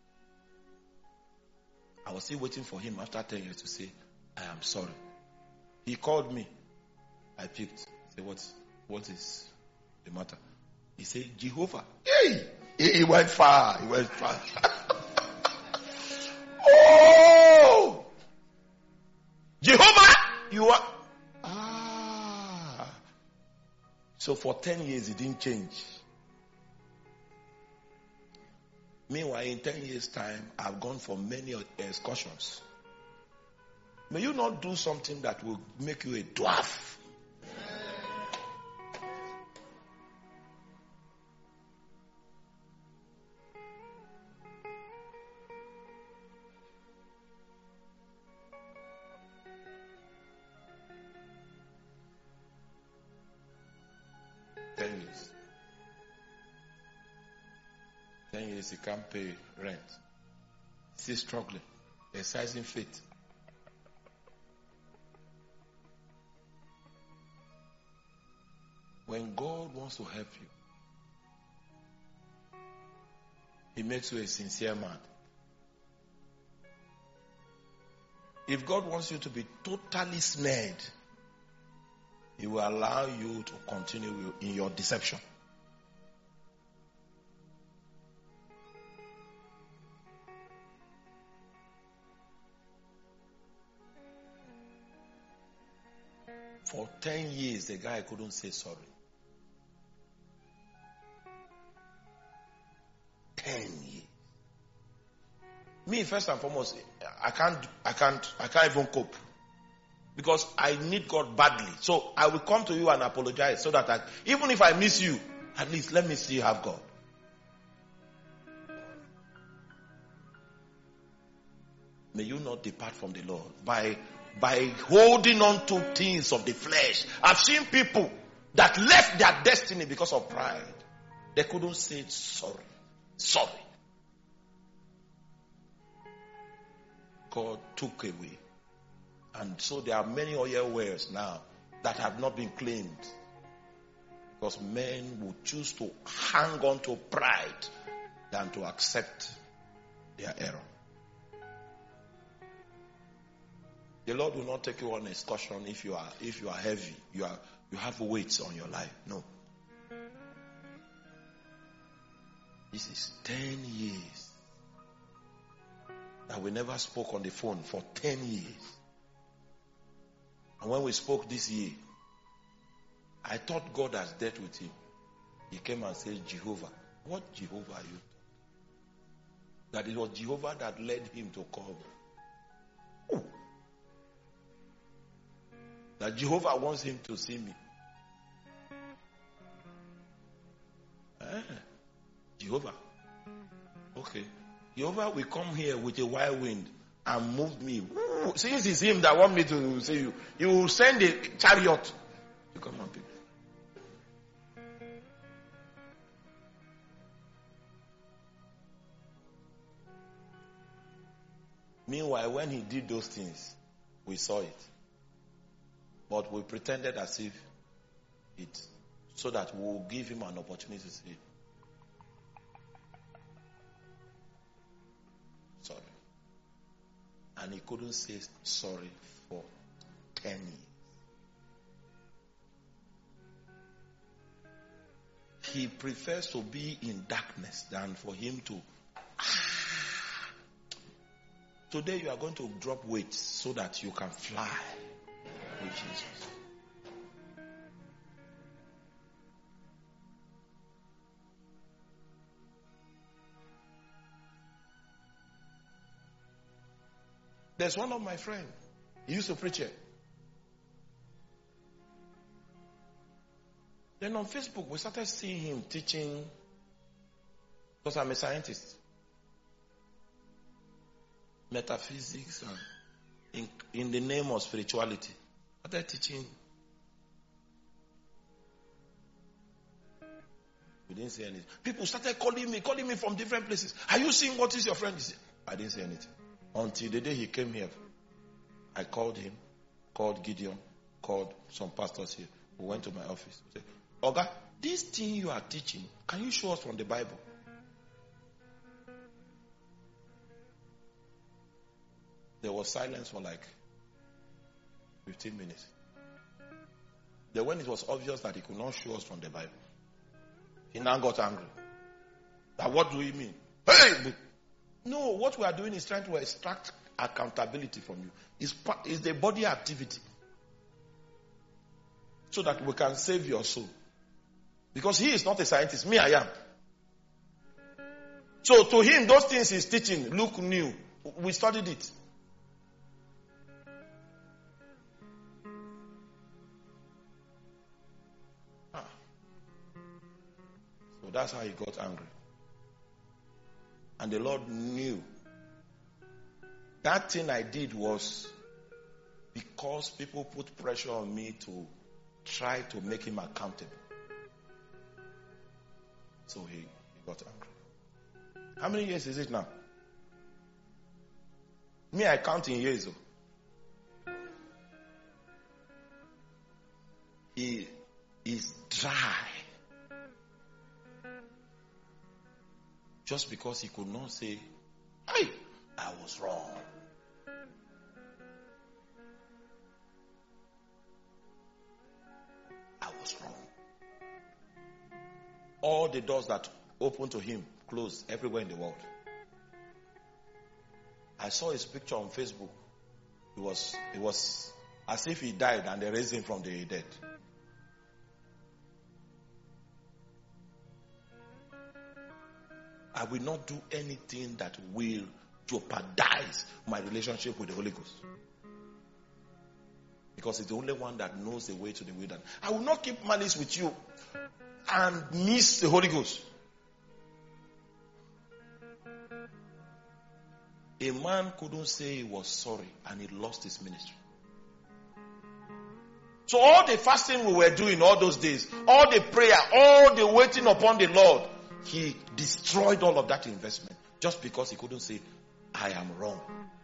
I was still waiting for him after ten years to say, I am sorry. He called me. I picked. I said, what, what is the matter? He said, Jehovah. Hey! He went far. He went far. Oh! Jehovah! You are. Ah. So for ten years, it didn't change. Meanwhile, in ten years' time, I've gone for many excursions. May you not do something that will make you a dwarf. Ten years. Ten years he can't pay rent. Still struggling. Exercising faith. When God wants to help you, He makes you a sincere man. If God wants you to be totally snared, He will allow you to continue in your deception. For ten years, the guy couldn't say sorry. Ten years. Me, first and foremost, I can't, I can't, I can't even cope. Because I need God badly. So I will come to you and apologize so that I, even if I miss you, at least let me still have God. May you not depart from the Lord by by holding on to things of the flesh. I've seen people that left their destiny because of pride. They couldn't say sorry. Sorry. God took away. And so there are many oil wells now that have not been claimed. Because men will choose to hang on to pride than to accept their error. The Lord will not take you on an excursion if you are if you are heavy. You are you have weights on your life. No. This is ten years that we never spoke on the phone for ten years. And when we spoke this year, I thought God has dealt with him. He came and said, Jehovah. What Jehovah are you? That it was Jehovah that led him to come. Oh. That Jehovah wants him to see me. Ah, Jehovah. Okay. Jehovah will come here with a wild wind and move me. Ooh, since it's him that wants me to see you, he will send a chariot to come and pick me. Meanwhile, when he did those things, We saw it. But we pretended as if it, so that we will give him an opportunity to say, sorry. And he couldn't say sorry for ten years. He prefers to be in darkness than for him to. Ah. Today you are going to drop weights so that you can fly with Jesus. There's one of my friends. He used to preach here. Then on Facebook, we started seeing him teaching, because I'm a scientist, metaphysics, and in, in the name of spirituality. I started teaching. We didn't say anything. People started calling me, calling me from different places. Are you seeing what is your friend? He said, I didn't say anything. Until the day he came here, I called him, called Gideon, called some pastors here, who went to my office. I said, Oga, this thing you are teaching, can you show us from the Bible? There was silence for like fifteen minutes. Then when it was obvious that he could not show us from the Bible, he now got angry. Now what do you mean? Hey! No, what we are doing is trying to extract accountability from you. It's, part, it's the body activity. So that we can save your soul. Because he is not a scientist. Me, I am. So to him, those things he's teaching look new. We studied it. Ah. So that's how he got angry. And the Lord knew. That thing I did was because people put pressure on me to try to make him accountable. So he, he got angry. How many years is it now? Me, I count in years. Oh. He is dry. Just because he could not say, hey, I was wrong. I was wrong. All the doors that opened to him closed everywhere in the world. I saw his picture on Facebook. It was, it was as if he died and they raised him from the dead. I will not do anything that will jeopardize my relationship with the Holy Ghost. Because it's the only one that knows the way to the wilderness. I will not keep malice with you and miss the Holy Ghost. A man couldn't say he was sorry and he lost his ministry. So all the fasting we were doing all those days, all the prayer, all the waiting upon the Lord, he destroyed all of that investment just because he couldn't say, I am wrong.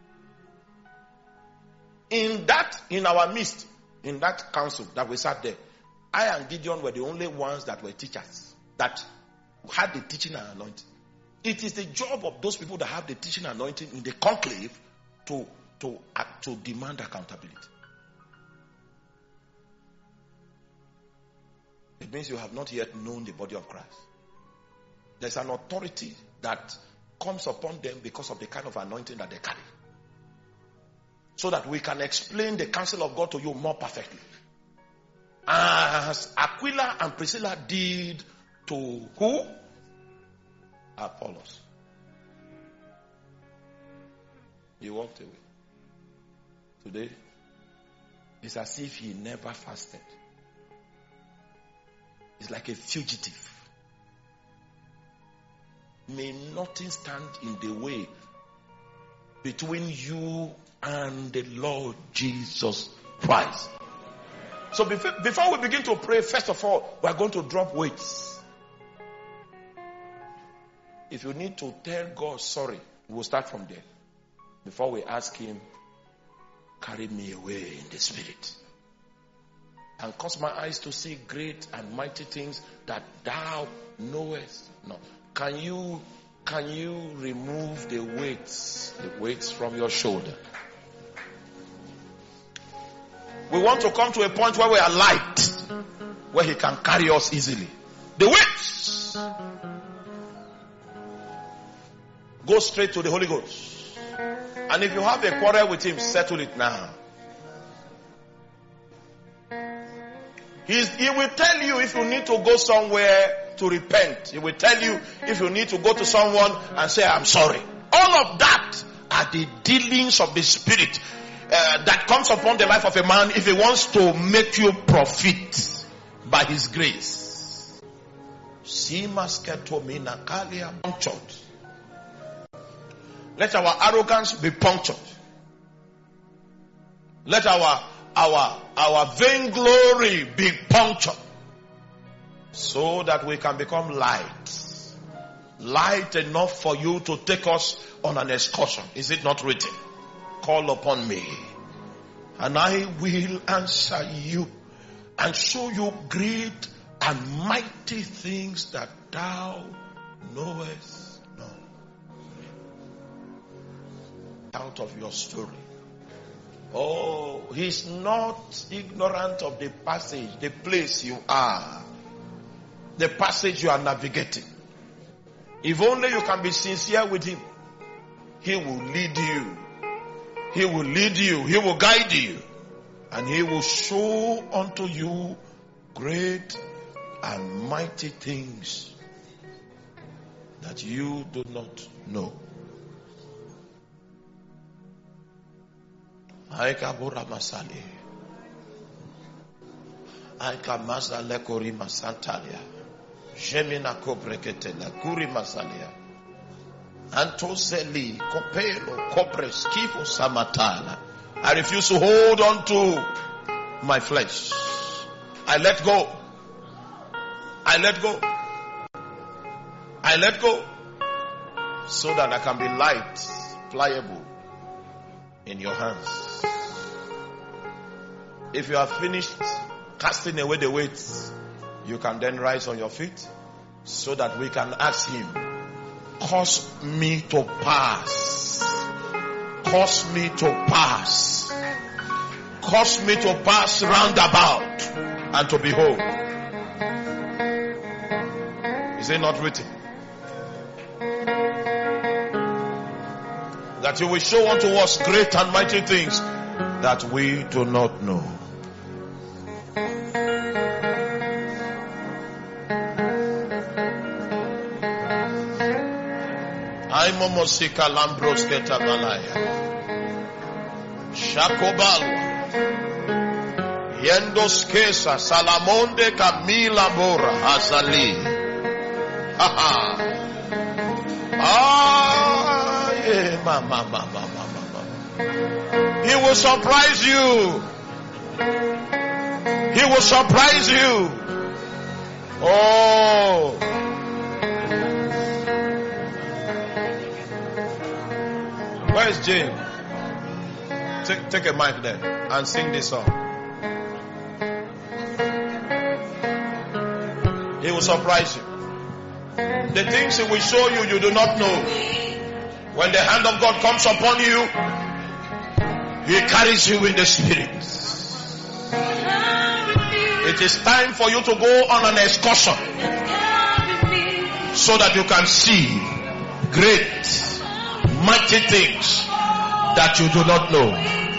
In that, in our midst, in that council that we sat there, I and Gideon were the only ones that were teachers, that had the teaching and anointing. It is the job of those people that have the teaching and anointing in the conclave to, to, uh, to demand accountability. It means you have not yet known the body of Christ. There's an authority that comes upon them because of the kind of anointing that they carry. So that we can explain the counsel of God to you more perfectly. As Aquila and Priscilla did to who? Apollos. He walked away. Today, it's as if he never fasted. It's like a fugitive. May nothing stand in the way between you and the Lord Jesus Christ. So before, before we begin to pray, first of all, we are going to drop weights. If you need to tell God sorry, we'll start from there. Before we ask him carry me away in the spirit, and cause my eyes to see great and mighty things that thou knowest not. Can you, can you remove the weights, the weights from your shoulder? We want to come to a point where we are light, where he can carry us easily. The weights. Go straight to the Holy Ghost. And if you have a quarrel with him, settle it now. He's, he will tell you if you need to go somewhere to repent. He will tell you if you need to go to someone and say, I'm sorry. All of that are the dealings of the Spirit uh, that comes upon the life of a man if he wants to make you profit by his grace. Punctured. Let our arrogance be punctured. Let our our our vainglory be punctured, so that we can become light. Light enough for you to take us on an excursion. Is it not written? Call upon me, and I will answer you, and show you great and mighty things that thou knowest not. Out of your story. Oh, he's not ignorant of the passage, the place you are, the passage you are navigating. If only you can be sincere with him, he will lead you. He will lead you. He will guide you. And he will show unto you great and mighty things that you do not know. Aika bura masali. Aika masale kuri masantalia. Jemina koprekete la kuri masalia. Antoseli kopelo kopres kifo samatala. I refuse to hold on to my flesh. I let go. I let go. I let go. So that I can be light, pliable in your hands. If you have finished casting away the weights, you can then rise on your feet so that we can ask him, cause me to pass. Cause me to pass. Cause me to pass round about and to behold. Is it not written? That you will show unto us great and mighty things that we do not know. I momosika lambros ketabalaya. Shakobal. Yendos kesa salamonde kamila bora azali. Haha. Ah, yeah, mama, mama, mama, mama. He will surprise you. He will surprise you. Oh. Where's Jane? Take, take a mic there and sing this song. He will surprise you. The things he will show you, you do not know. When the hand of God comes upon you, he carries you in the spirit. It is time for you to go on an excursion so that you can see great, mighty things that you do not know.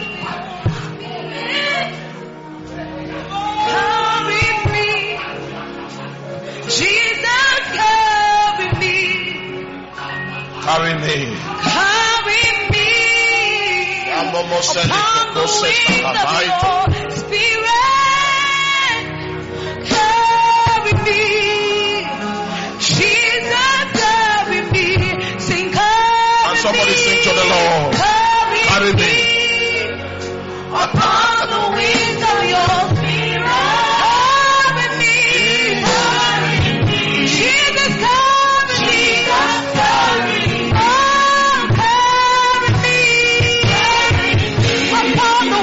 Carry me. Carry me. Upon the wings of your Spirit. Carry me. Jesus, carry me. Sing, carry and somebody me. sing to the Lord. Carry, carry me. me. Upon the wings of your Spirit. Carry me. Carry me. Jesus, carry me. Jesus, carry me. Upon the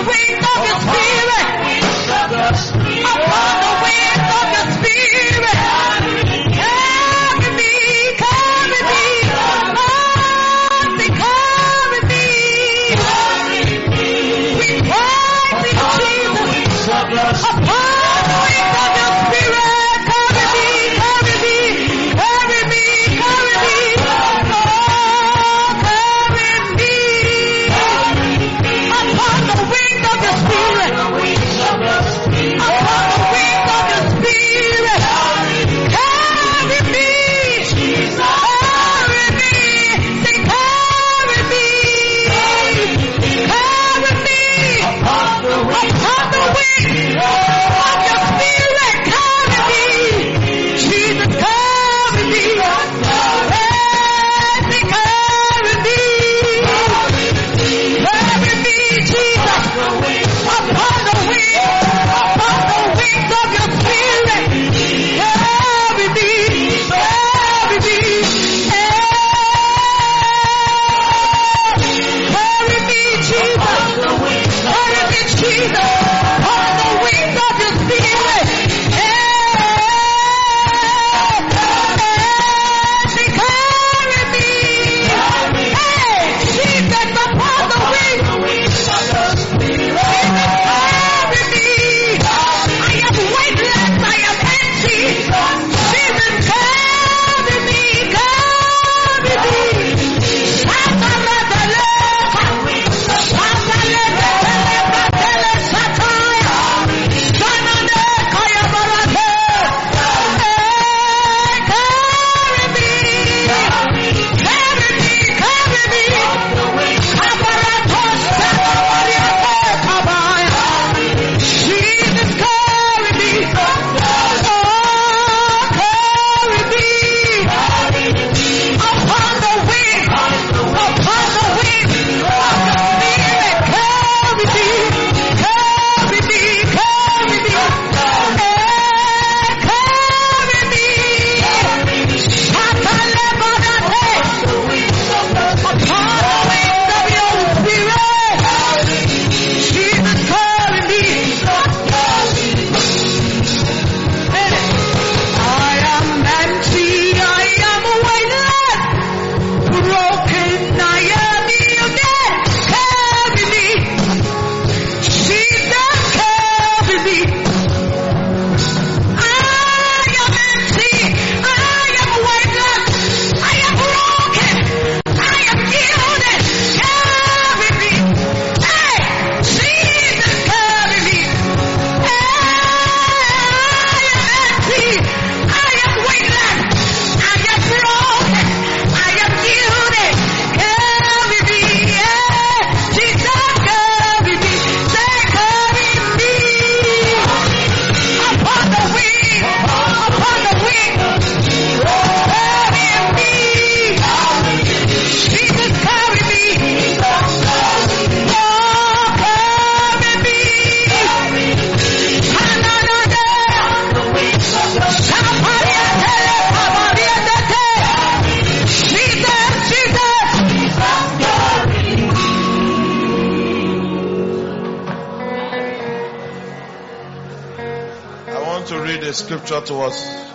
Scripture to us.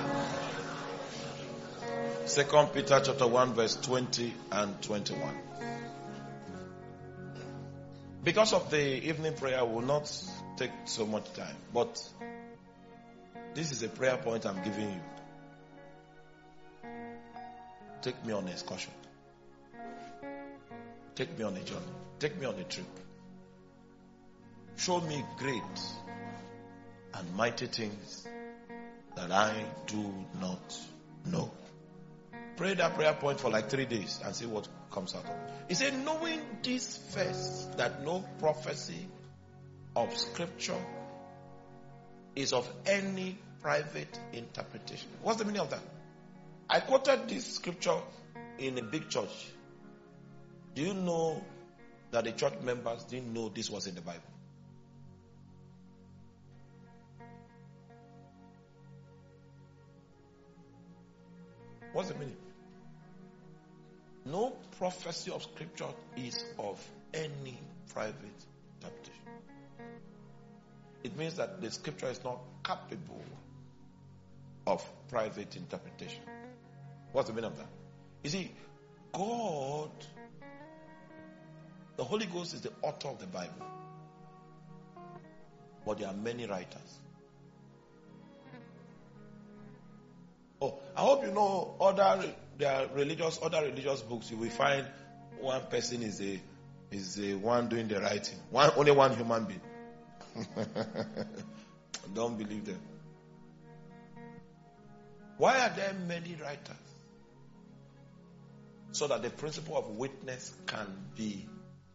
Second Peter chapter one verse twenty and twenty-one. Because of the evening prayer, I will not take so much time, but this is a prayer point I'm giving you. Take me on an excursion. Take me on a journey. Take me on a trip. Show me great and mighty things that I do not know. Pray that prayer point for like three days and see what comes out of it. He said, knowing this first, that no prophecy of scripture is of any private interpretation. What's the meaning of that? I quoted this scripture in a big church. Do you know that the church members didn't know this was in the Bible? What's the meaning? No prophecy of scripture is of any private interpretation. It means that the scripture is not capable of private interpretation. What's the meaning of that? You see, God, the Holy Ghost is the author of the Bible. but there are many writers. Oh, I hope you know other there are religious other religious books. You will find one person is a is a one doing the writing. One only one human being. Don't believe them. Why are there many writers? So that the principle of witness can be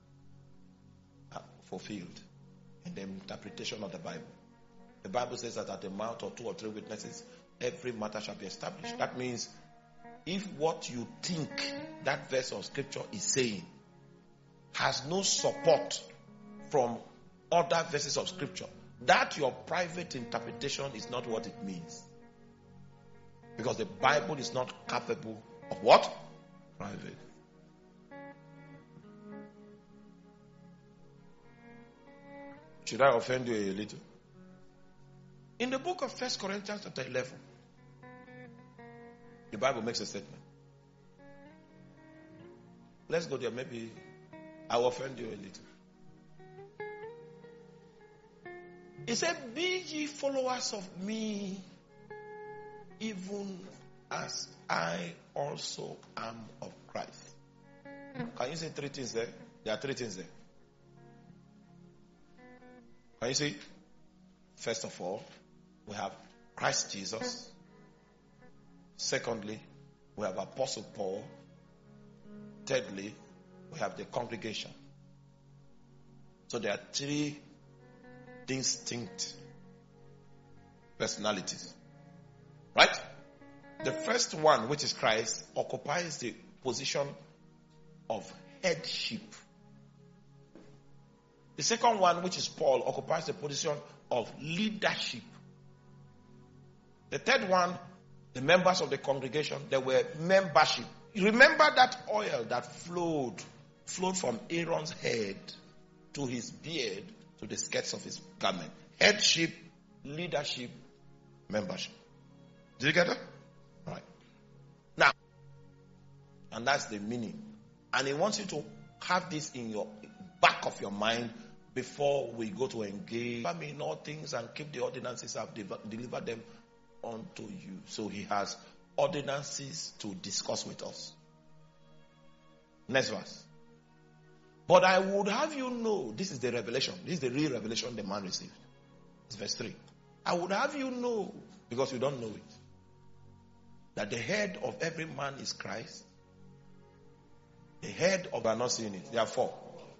fulfilled in the interpretation of the Bible. The Bible says that at the mouth of two or three witnesses, every matter shall be established. That means if what you think that verse of scripture is saying has no support from other verses of scripture, that your private interpretation is not what it means. Because the Bible is not capable of what? Private. Should I offend you a little? In the book of First Corinthians chapter eleven, the Bible makes a statement. Let's go there. Maybe I will offend you a little. He said, be ye followers of me, even as I also am of Christ. Can you say three things there? There are three things there. Can you see? First of all, we have Christ Jesus. Secondly, we have Apostle Paul. Thirdly, we have the congregation. So there are three distinct personalities. Right? The first one, which is Christ, occupies the position of headship. The second one, which is Paul, occupies the position of leadership. The third one, the members of the congregation, they were membership. Remember that oil that flowed, flowed from Aaron's head to his beard, to the skirts of his garment. Headship, leadership, membership. Did you get that? All right. Now, and that's the meaning. And he wants you to have this in your back of your mind before we go to engage. I mean, all things and keep the ordinances I've delivered them unto you. So he has ordinances to discuss with us. Next verse. But I would have you know, this is the revelation. This is the real revelation the man received. It's verse three. I would have you know, because you don't know it, that the head of every man is Christ. The head of, we are not seeing it. There are four.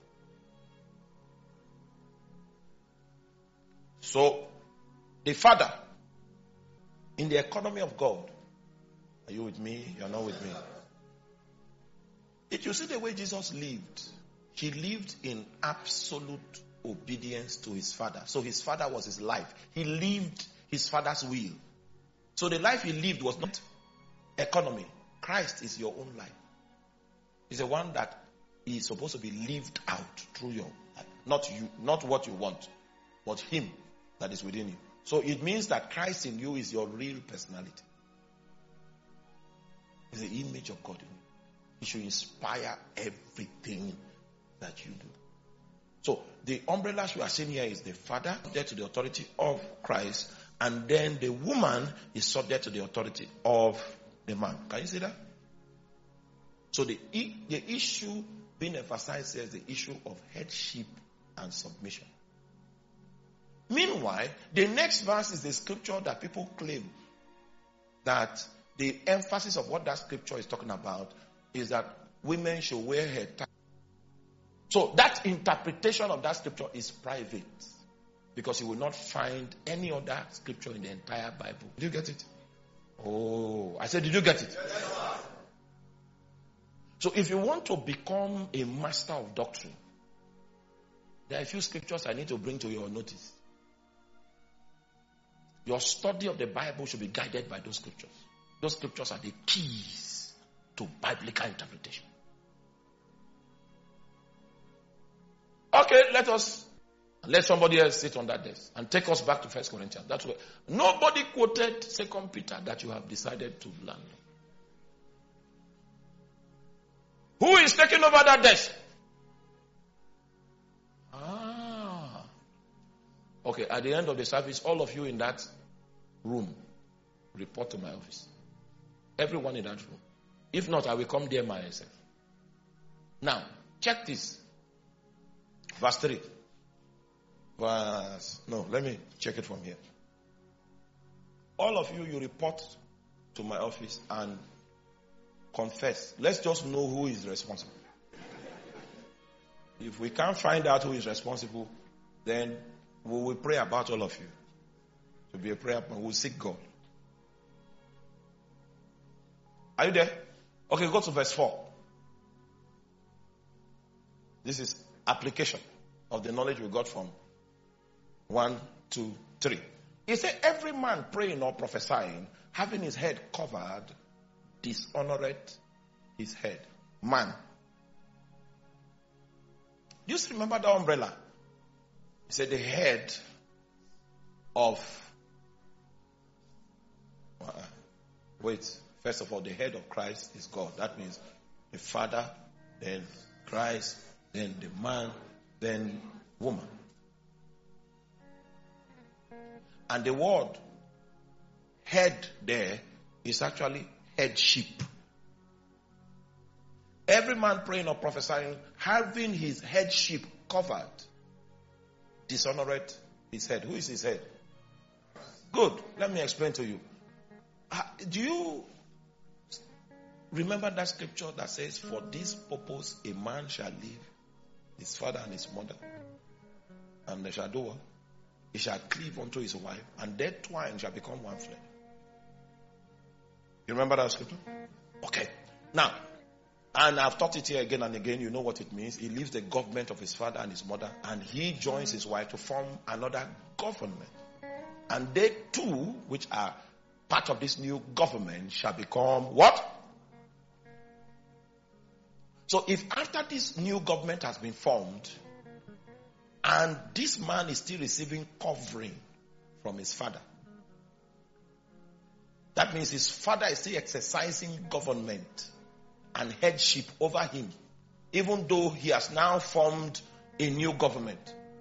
So, the Father, in the economy of God, are you with me? You are not with me. If you see the way Jesus lived, he lived in absolute obedience to his Father. So his Father was his life. He lived his Father's will. So the life he lived was not economy. Christ is your own life. It's the one that is supposed to be lived out through your life. Not you, not what you want, but him that is within you. So it means that Christ in you is your real personality. It's the image of God in you. It should inspire everything that you do. So the umbrella we are seeing here is the Father subject to the authority of Christ, and then the woman is subject to the authority of the man. Can you see that? So the, the issue being emphasized here is the issue of headship and submission. Meanwhile, the next verse is the scripture that people claim that the emphasis of what that scripture is talking about is that women should wear hair tie. So that interpretation of that scripture is private, because you will not find any other scripture in the entire Bible. Did you get it? Oh, I said, did you get it? Yes. So if you want to become a master of doctrine, there are a few scriptures I need to bring to your notice. Your study of the Bible should be guided by those scriptures. Those scriptures are the keys to biblical interpretation. Okay, let us let somebody else sit on that desk and take us back to First Corinthians. That's where nobody quoted Second Peter that you have decided to learn. Who is taking over that desk? Ah. Okay, at the end of the service, all of you in that room, report to my office. Everyone in that room. If not, I will come there myself. Now, check this. Verse three. Verse, no, let me check it from here. All of you, you report to my office and confess. Let's just know who is responsible. If we can't find out who is responsible, then we will pray about all of you. To be a prayer point, we'll seek God. Are you there? Okay, go to verse four. This is application of the knowledge we got from one, two, three. He said, every man praying or prophesying, having his head covered, dishonoreth his head. Man. Do you remember the umbrella? He said the head of, uh, wait, first of all, the head of Christ is God. That means the Father, then Christ, then the man, then woman. And the word head there is actually headship. Every man praying or prophesying, having his headship covered, dishonoreth his head. Who is his head? Good. Let me explain to you. Uh, do you remember that scripture that says, for this purpose a man shall leave his father and his mother, and they shall do what? He shall cleave unto his wife, and their twine shall become one flesh. You remember that scripture? Okay. Now, and I've taught it here again and again. You know what it means. He leaves the government of his father and his mother, and he joins his wife to form another government. And they two, which are part of this new government, shall become what? So if after this new government has been formed, and this man is still receiving covering from his father, that means his father is still exercising government and headship over him, even though he has now formed a new government.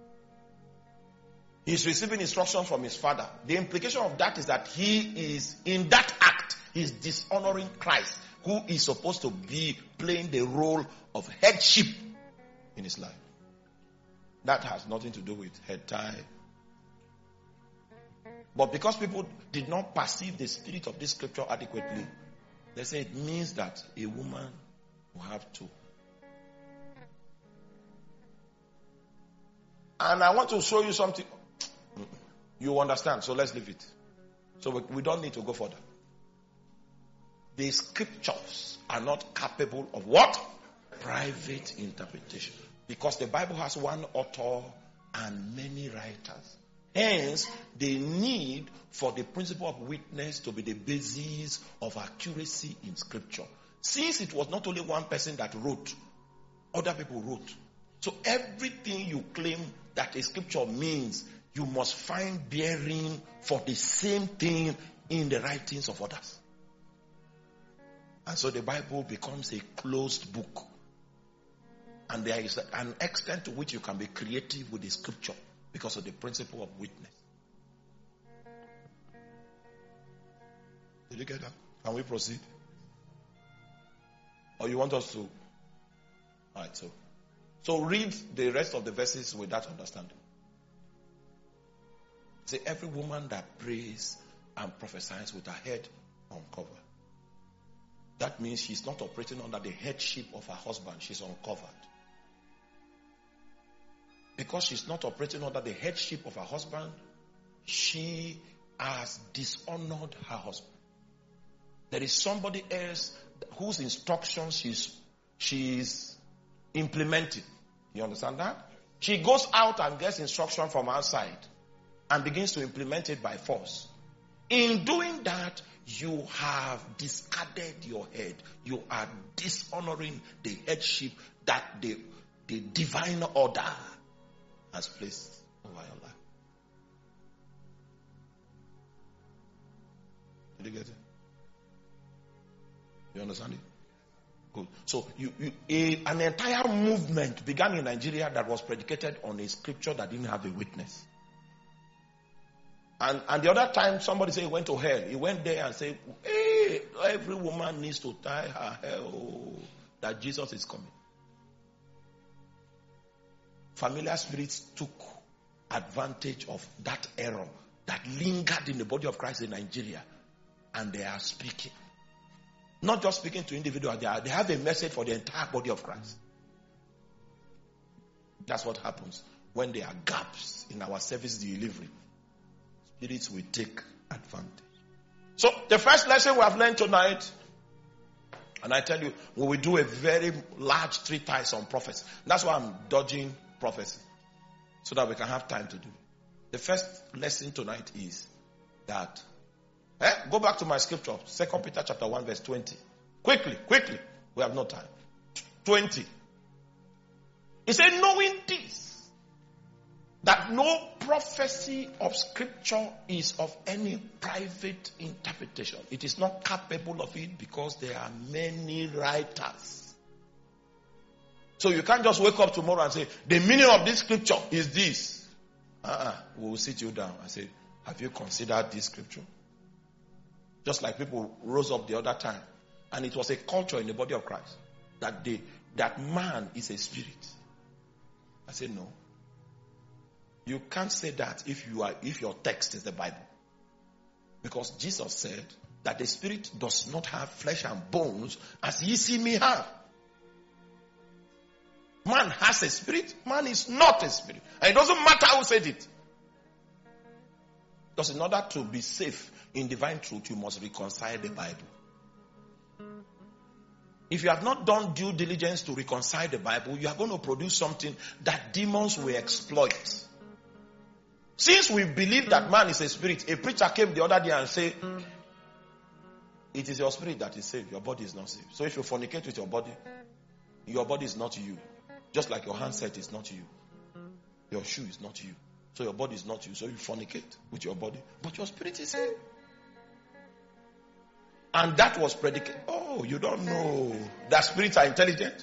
He's receiving instruction from his father. The implication of that is that he is, in that act, he's dishonoring Christ, who is supposed to be playing the role of headship in his life. That has nothing to do with head tie. But because people did not perceive the spirit of this scripture adequately, they say it means that a woman will have two. And I want to show you something. You understand, so let's leave it. So we, we don't need to go further. The scriptures are not capable of what? Private interpretation. Because the Bible has one author and many writers. Hence, the need for the principle of witness to be the basis of accuracy in scripture. Since it was not only one person that wrote, other people wrote. So everything you claim that a scripture means, you must find bearing for the same thing in the writings of others. And so the Bible becomes a closed book. And there is an extent to which you can be creative with the scripture because of the principle of witness. Did you get that? Can we proceed? Or you want us to? Alright, so. So read the rest of the verses with that understanding. Say, every woman that prays and prophesies with her head uncovered. That means she's not operating under the headship of her husband. She's uncovered. Because she's not operating under the headship of her husband, she has dishonored her husband. There is somebody else whose instructions she's, she's implementing. You understand that? She goes out and gets instruction from outside and begins to implement it by force. In doing that, you have discarded your head. You are dishonoring the headship that the, the divine order has placed over your life. Did you get it? You understand it? Good. So you, you, a, an entire movement began in Nigeria that was predicated on a scripture that didn't have a witness. And, and the other time somebody said he went to hell. He went there and said, hey, every woman needs to tie her hair. Oh, that Jesus is coming. Familiar spirits took advantage of that error that lingered in the body of Christ in Nigeria. And they are speaking. Not just speaking to individuals. They, are, they have a message for the entire body of Christ. That's what happens when there are gaps in our service delivery. Spirits will take advantage. So the first lesson we have learned tonight, and I tell you, we will do a very large treatise on prophecy. That's why I'm dodging prophecy, so that we can have time to do it. The first lesson tonight is that, eh, go back to my scripture, Second Peter chapter one verse twenty. Quickly, quickly, we have no time. twenty. He said, knowing this, that no prophecy of scripture is of any private interpretation. It is not capable of it because there are many writers. So you can't just wake up tomorrow and say, the meaning of this scripture is this. Uh-uh. We will sit you down and say, have you considered this scripture? Just like people rose up the other time. And it was a culture in the body of Christ that they, that man is a spirit. I said, no. You can't say that if you are if your text is the Bible. Because Jesus said that the spirit does not have flesh and bones as ye see me have. Man has a spirit, man is not a spirit. And it doesn't matter who said it. Because in order to be safe in divine truth, you must reconcile the Bible. If you have not done due diligence to reconcile the Bible, you are going to produce something that demons will exploit. Since we believe that man is a spirit, a preacher came the other day and said, it is your spirit that is saved, your body is not saved. So if you fornicate with your body, your body is not you. Just like your handset is not you. Your shoe is not you. So your body is not you. So you fornicate with your body, but your spirit is saved. And that was predicated. Oh, you don't know that spirits are intelligent?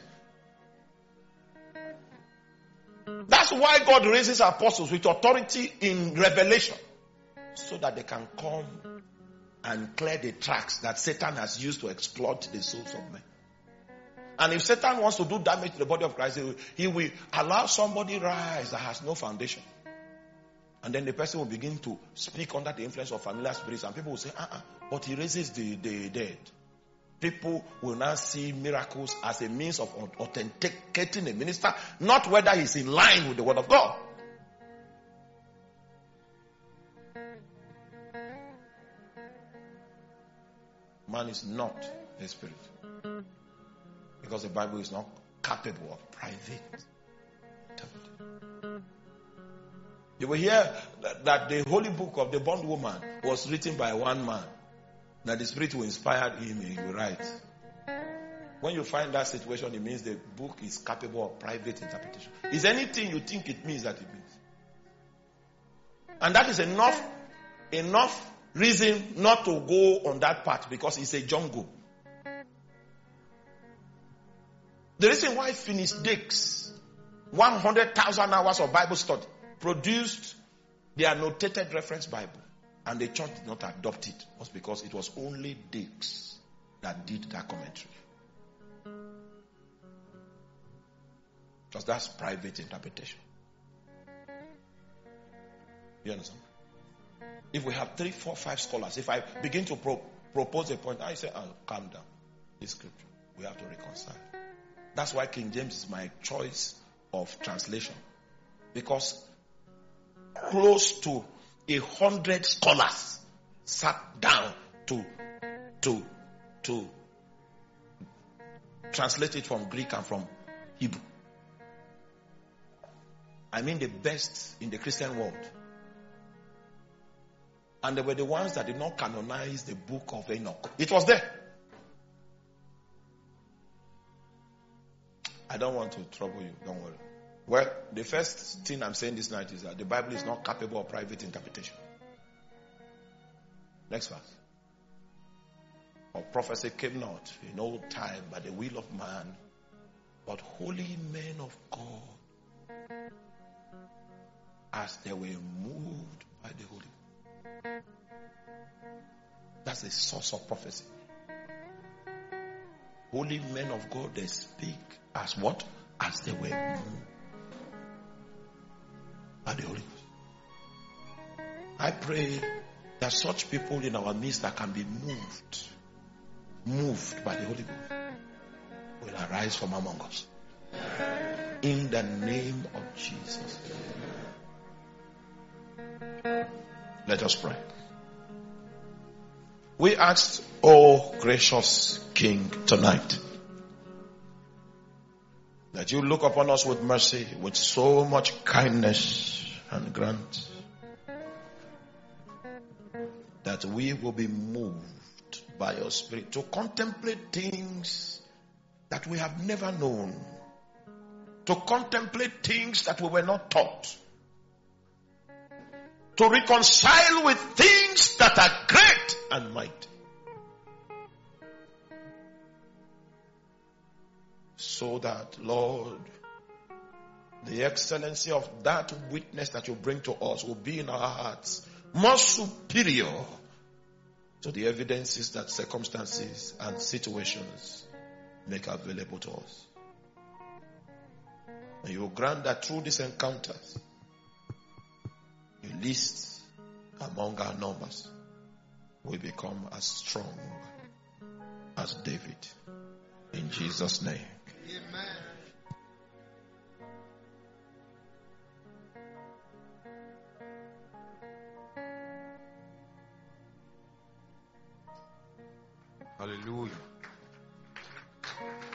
That's why God raises apostles with authority in revelation, so that they can come and clear the tracks that Satan has used to exploit the souls of men. And if Satan wants to do damage to the body of Christ, he will, he will allow somebody rise that has no foundation. And then the person will begin to speak under the influence of familiar spirits, and people will say, uh-uh, but he raises the, the dead. People will now see miracles as a means of authenticating a minister, not whether he's in line with the word of God. Man is not a spirit. Because the Bible is not capable of private interpretation. You will hear that the holy book of the bondwoman was written by one man. That the spirit will inspire him, he will write. When you find that situation, it means the book is capable of private interpretation. Is anything you think it means that it means? And that is enough, enough reason not to go on that path, because it's a jungle. The reason why Finis Dix, one hundred thousand hours of Bible study, produced the annotated reference Bible, and the church did not adopt it, was because it was only Dix that did that commentary. Because that's private interpretation. You understand? If we have three, four, five scholars, if I begin to pro- propose a point, I say, oh, calm down. This scripture, we have to reconcile. That's why King James is my choice of translation. Because close to a hundred scholars sat down to, to, to translate it from Greek and from Hebrew. I mean the best in the Christian world. And they were the ones that did not canonize the book of Enoch. It was there. I don't want to trouble you, don't worry. Well, the first thing I'm saying this night is that the Bible is not capable of private interpretation. Next verse. For prophecy came not in old time by the will of man, but holy men of God, as they were moved by the Holy Ghost. That's the source of prophecy. Holy men of God, they speak as what? As they were moved by the Holy Ghost. I pray that such people in our midst that can be moved, moved by the Holy Ghost, will arise from among us. In the name of Jesus. Let us pray. We asked, oh gracious King, tonight, that you look upon us with mercy, with so much kindness, and grant that we will be moved by your Spirit to contemplate things that we have never known, to contemplate things that we were not taught, to reconcile with things that are great and mighty, so that, Lord, the excellency of that witness that you bring to us will be in our hearts more superior to the evidences that circumstances and situations make available to us. And you will grant that through these encounters, you list among our numbers, we become as strong as David. In Jesus' name. Amen. Hallelujah.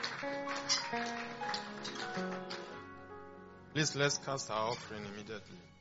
Please let's cast our offering immediately.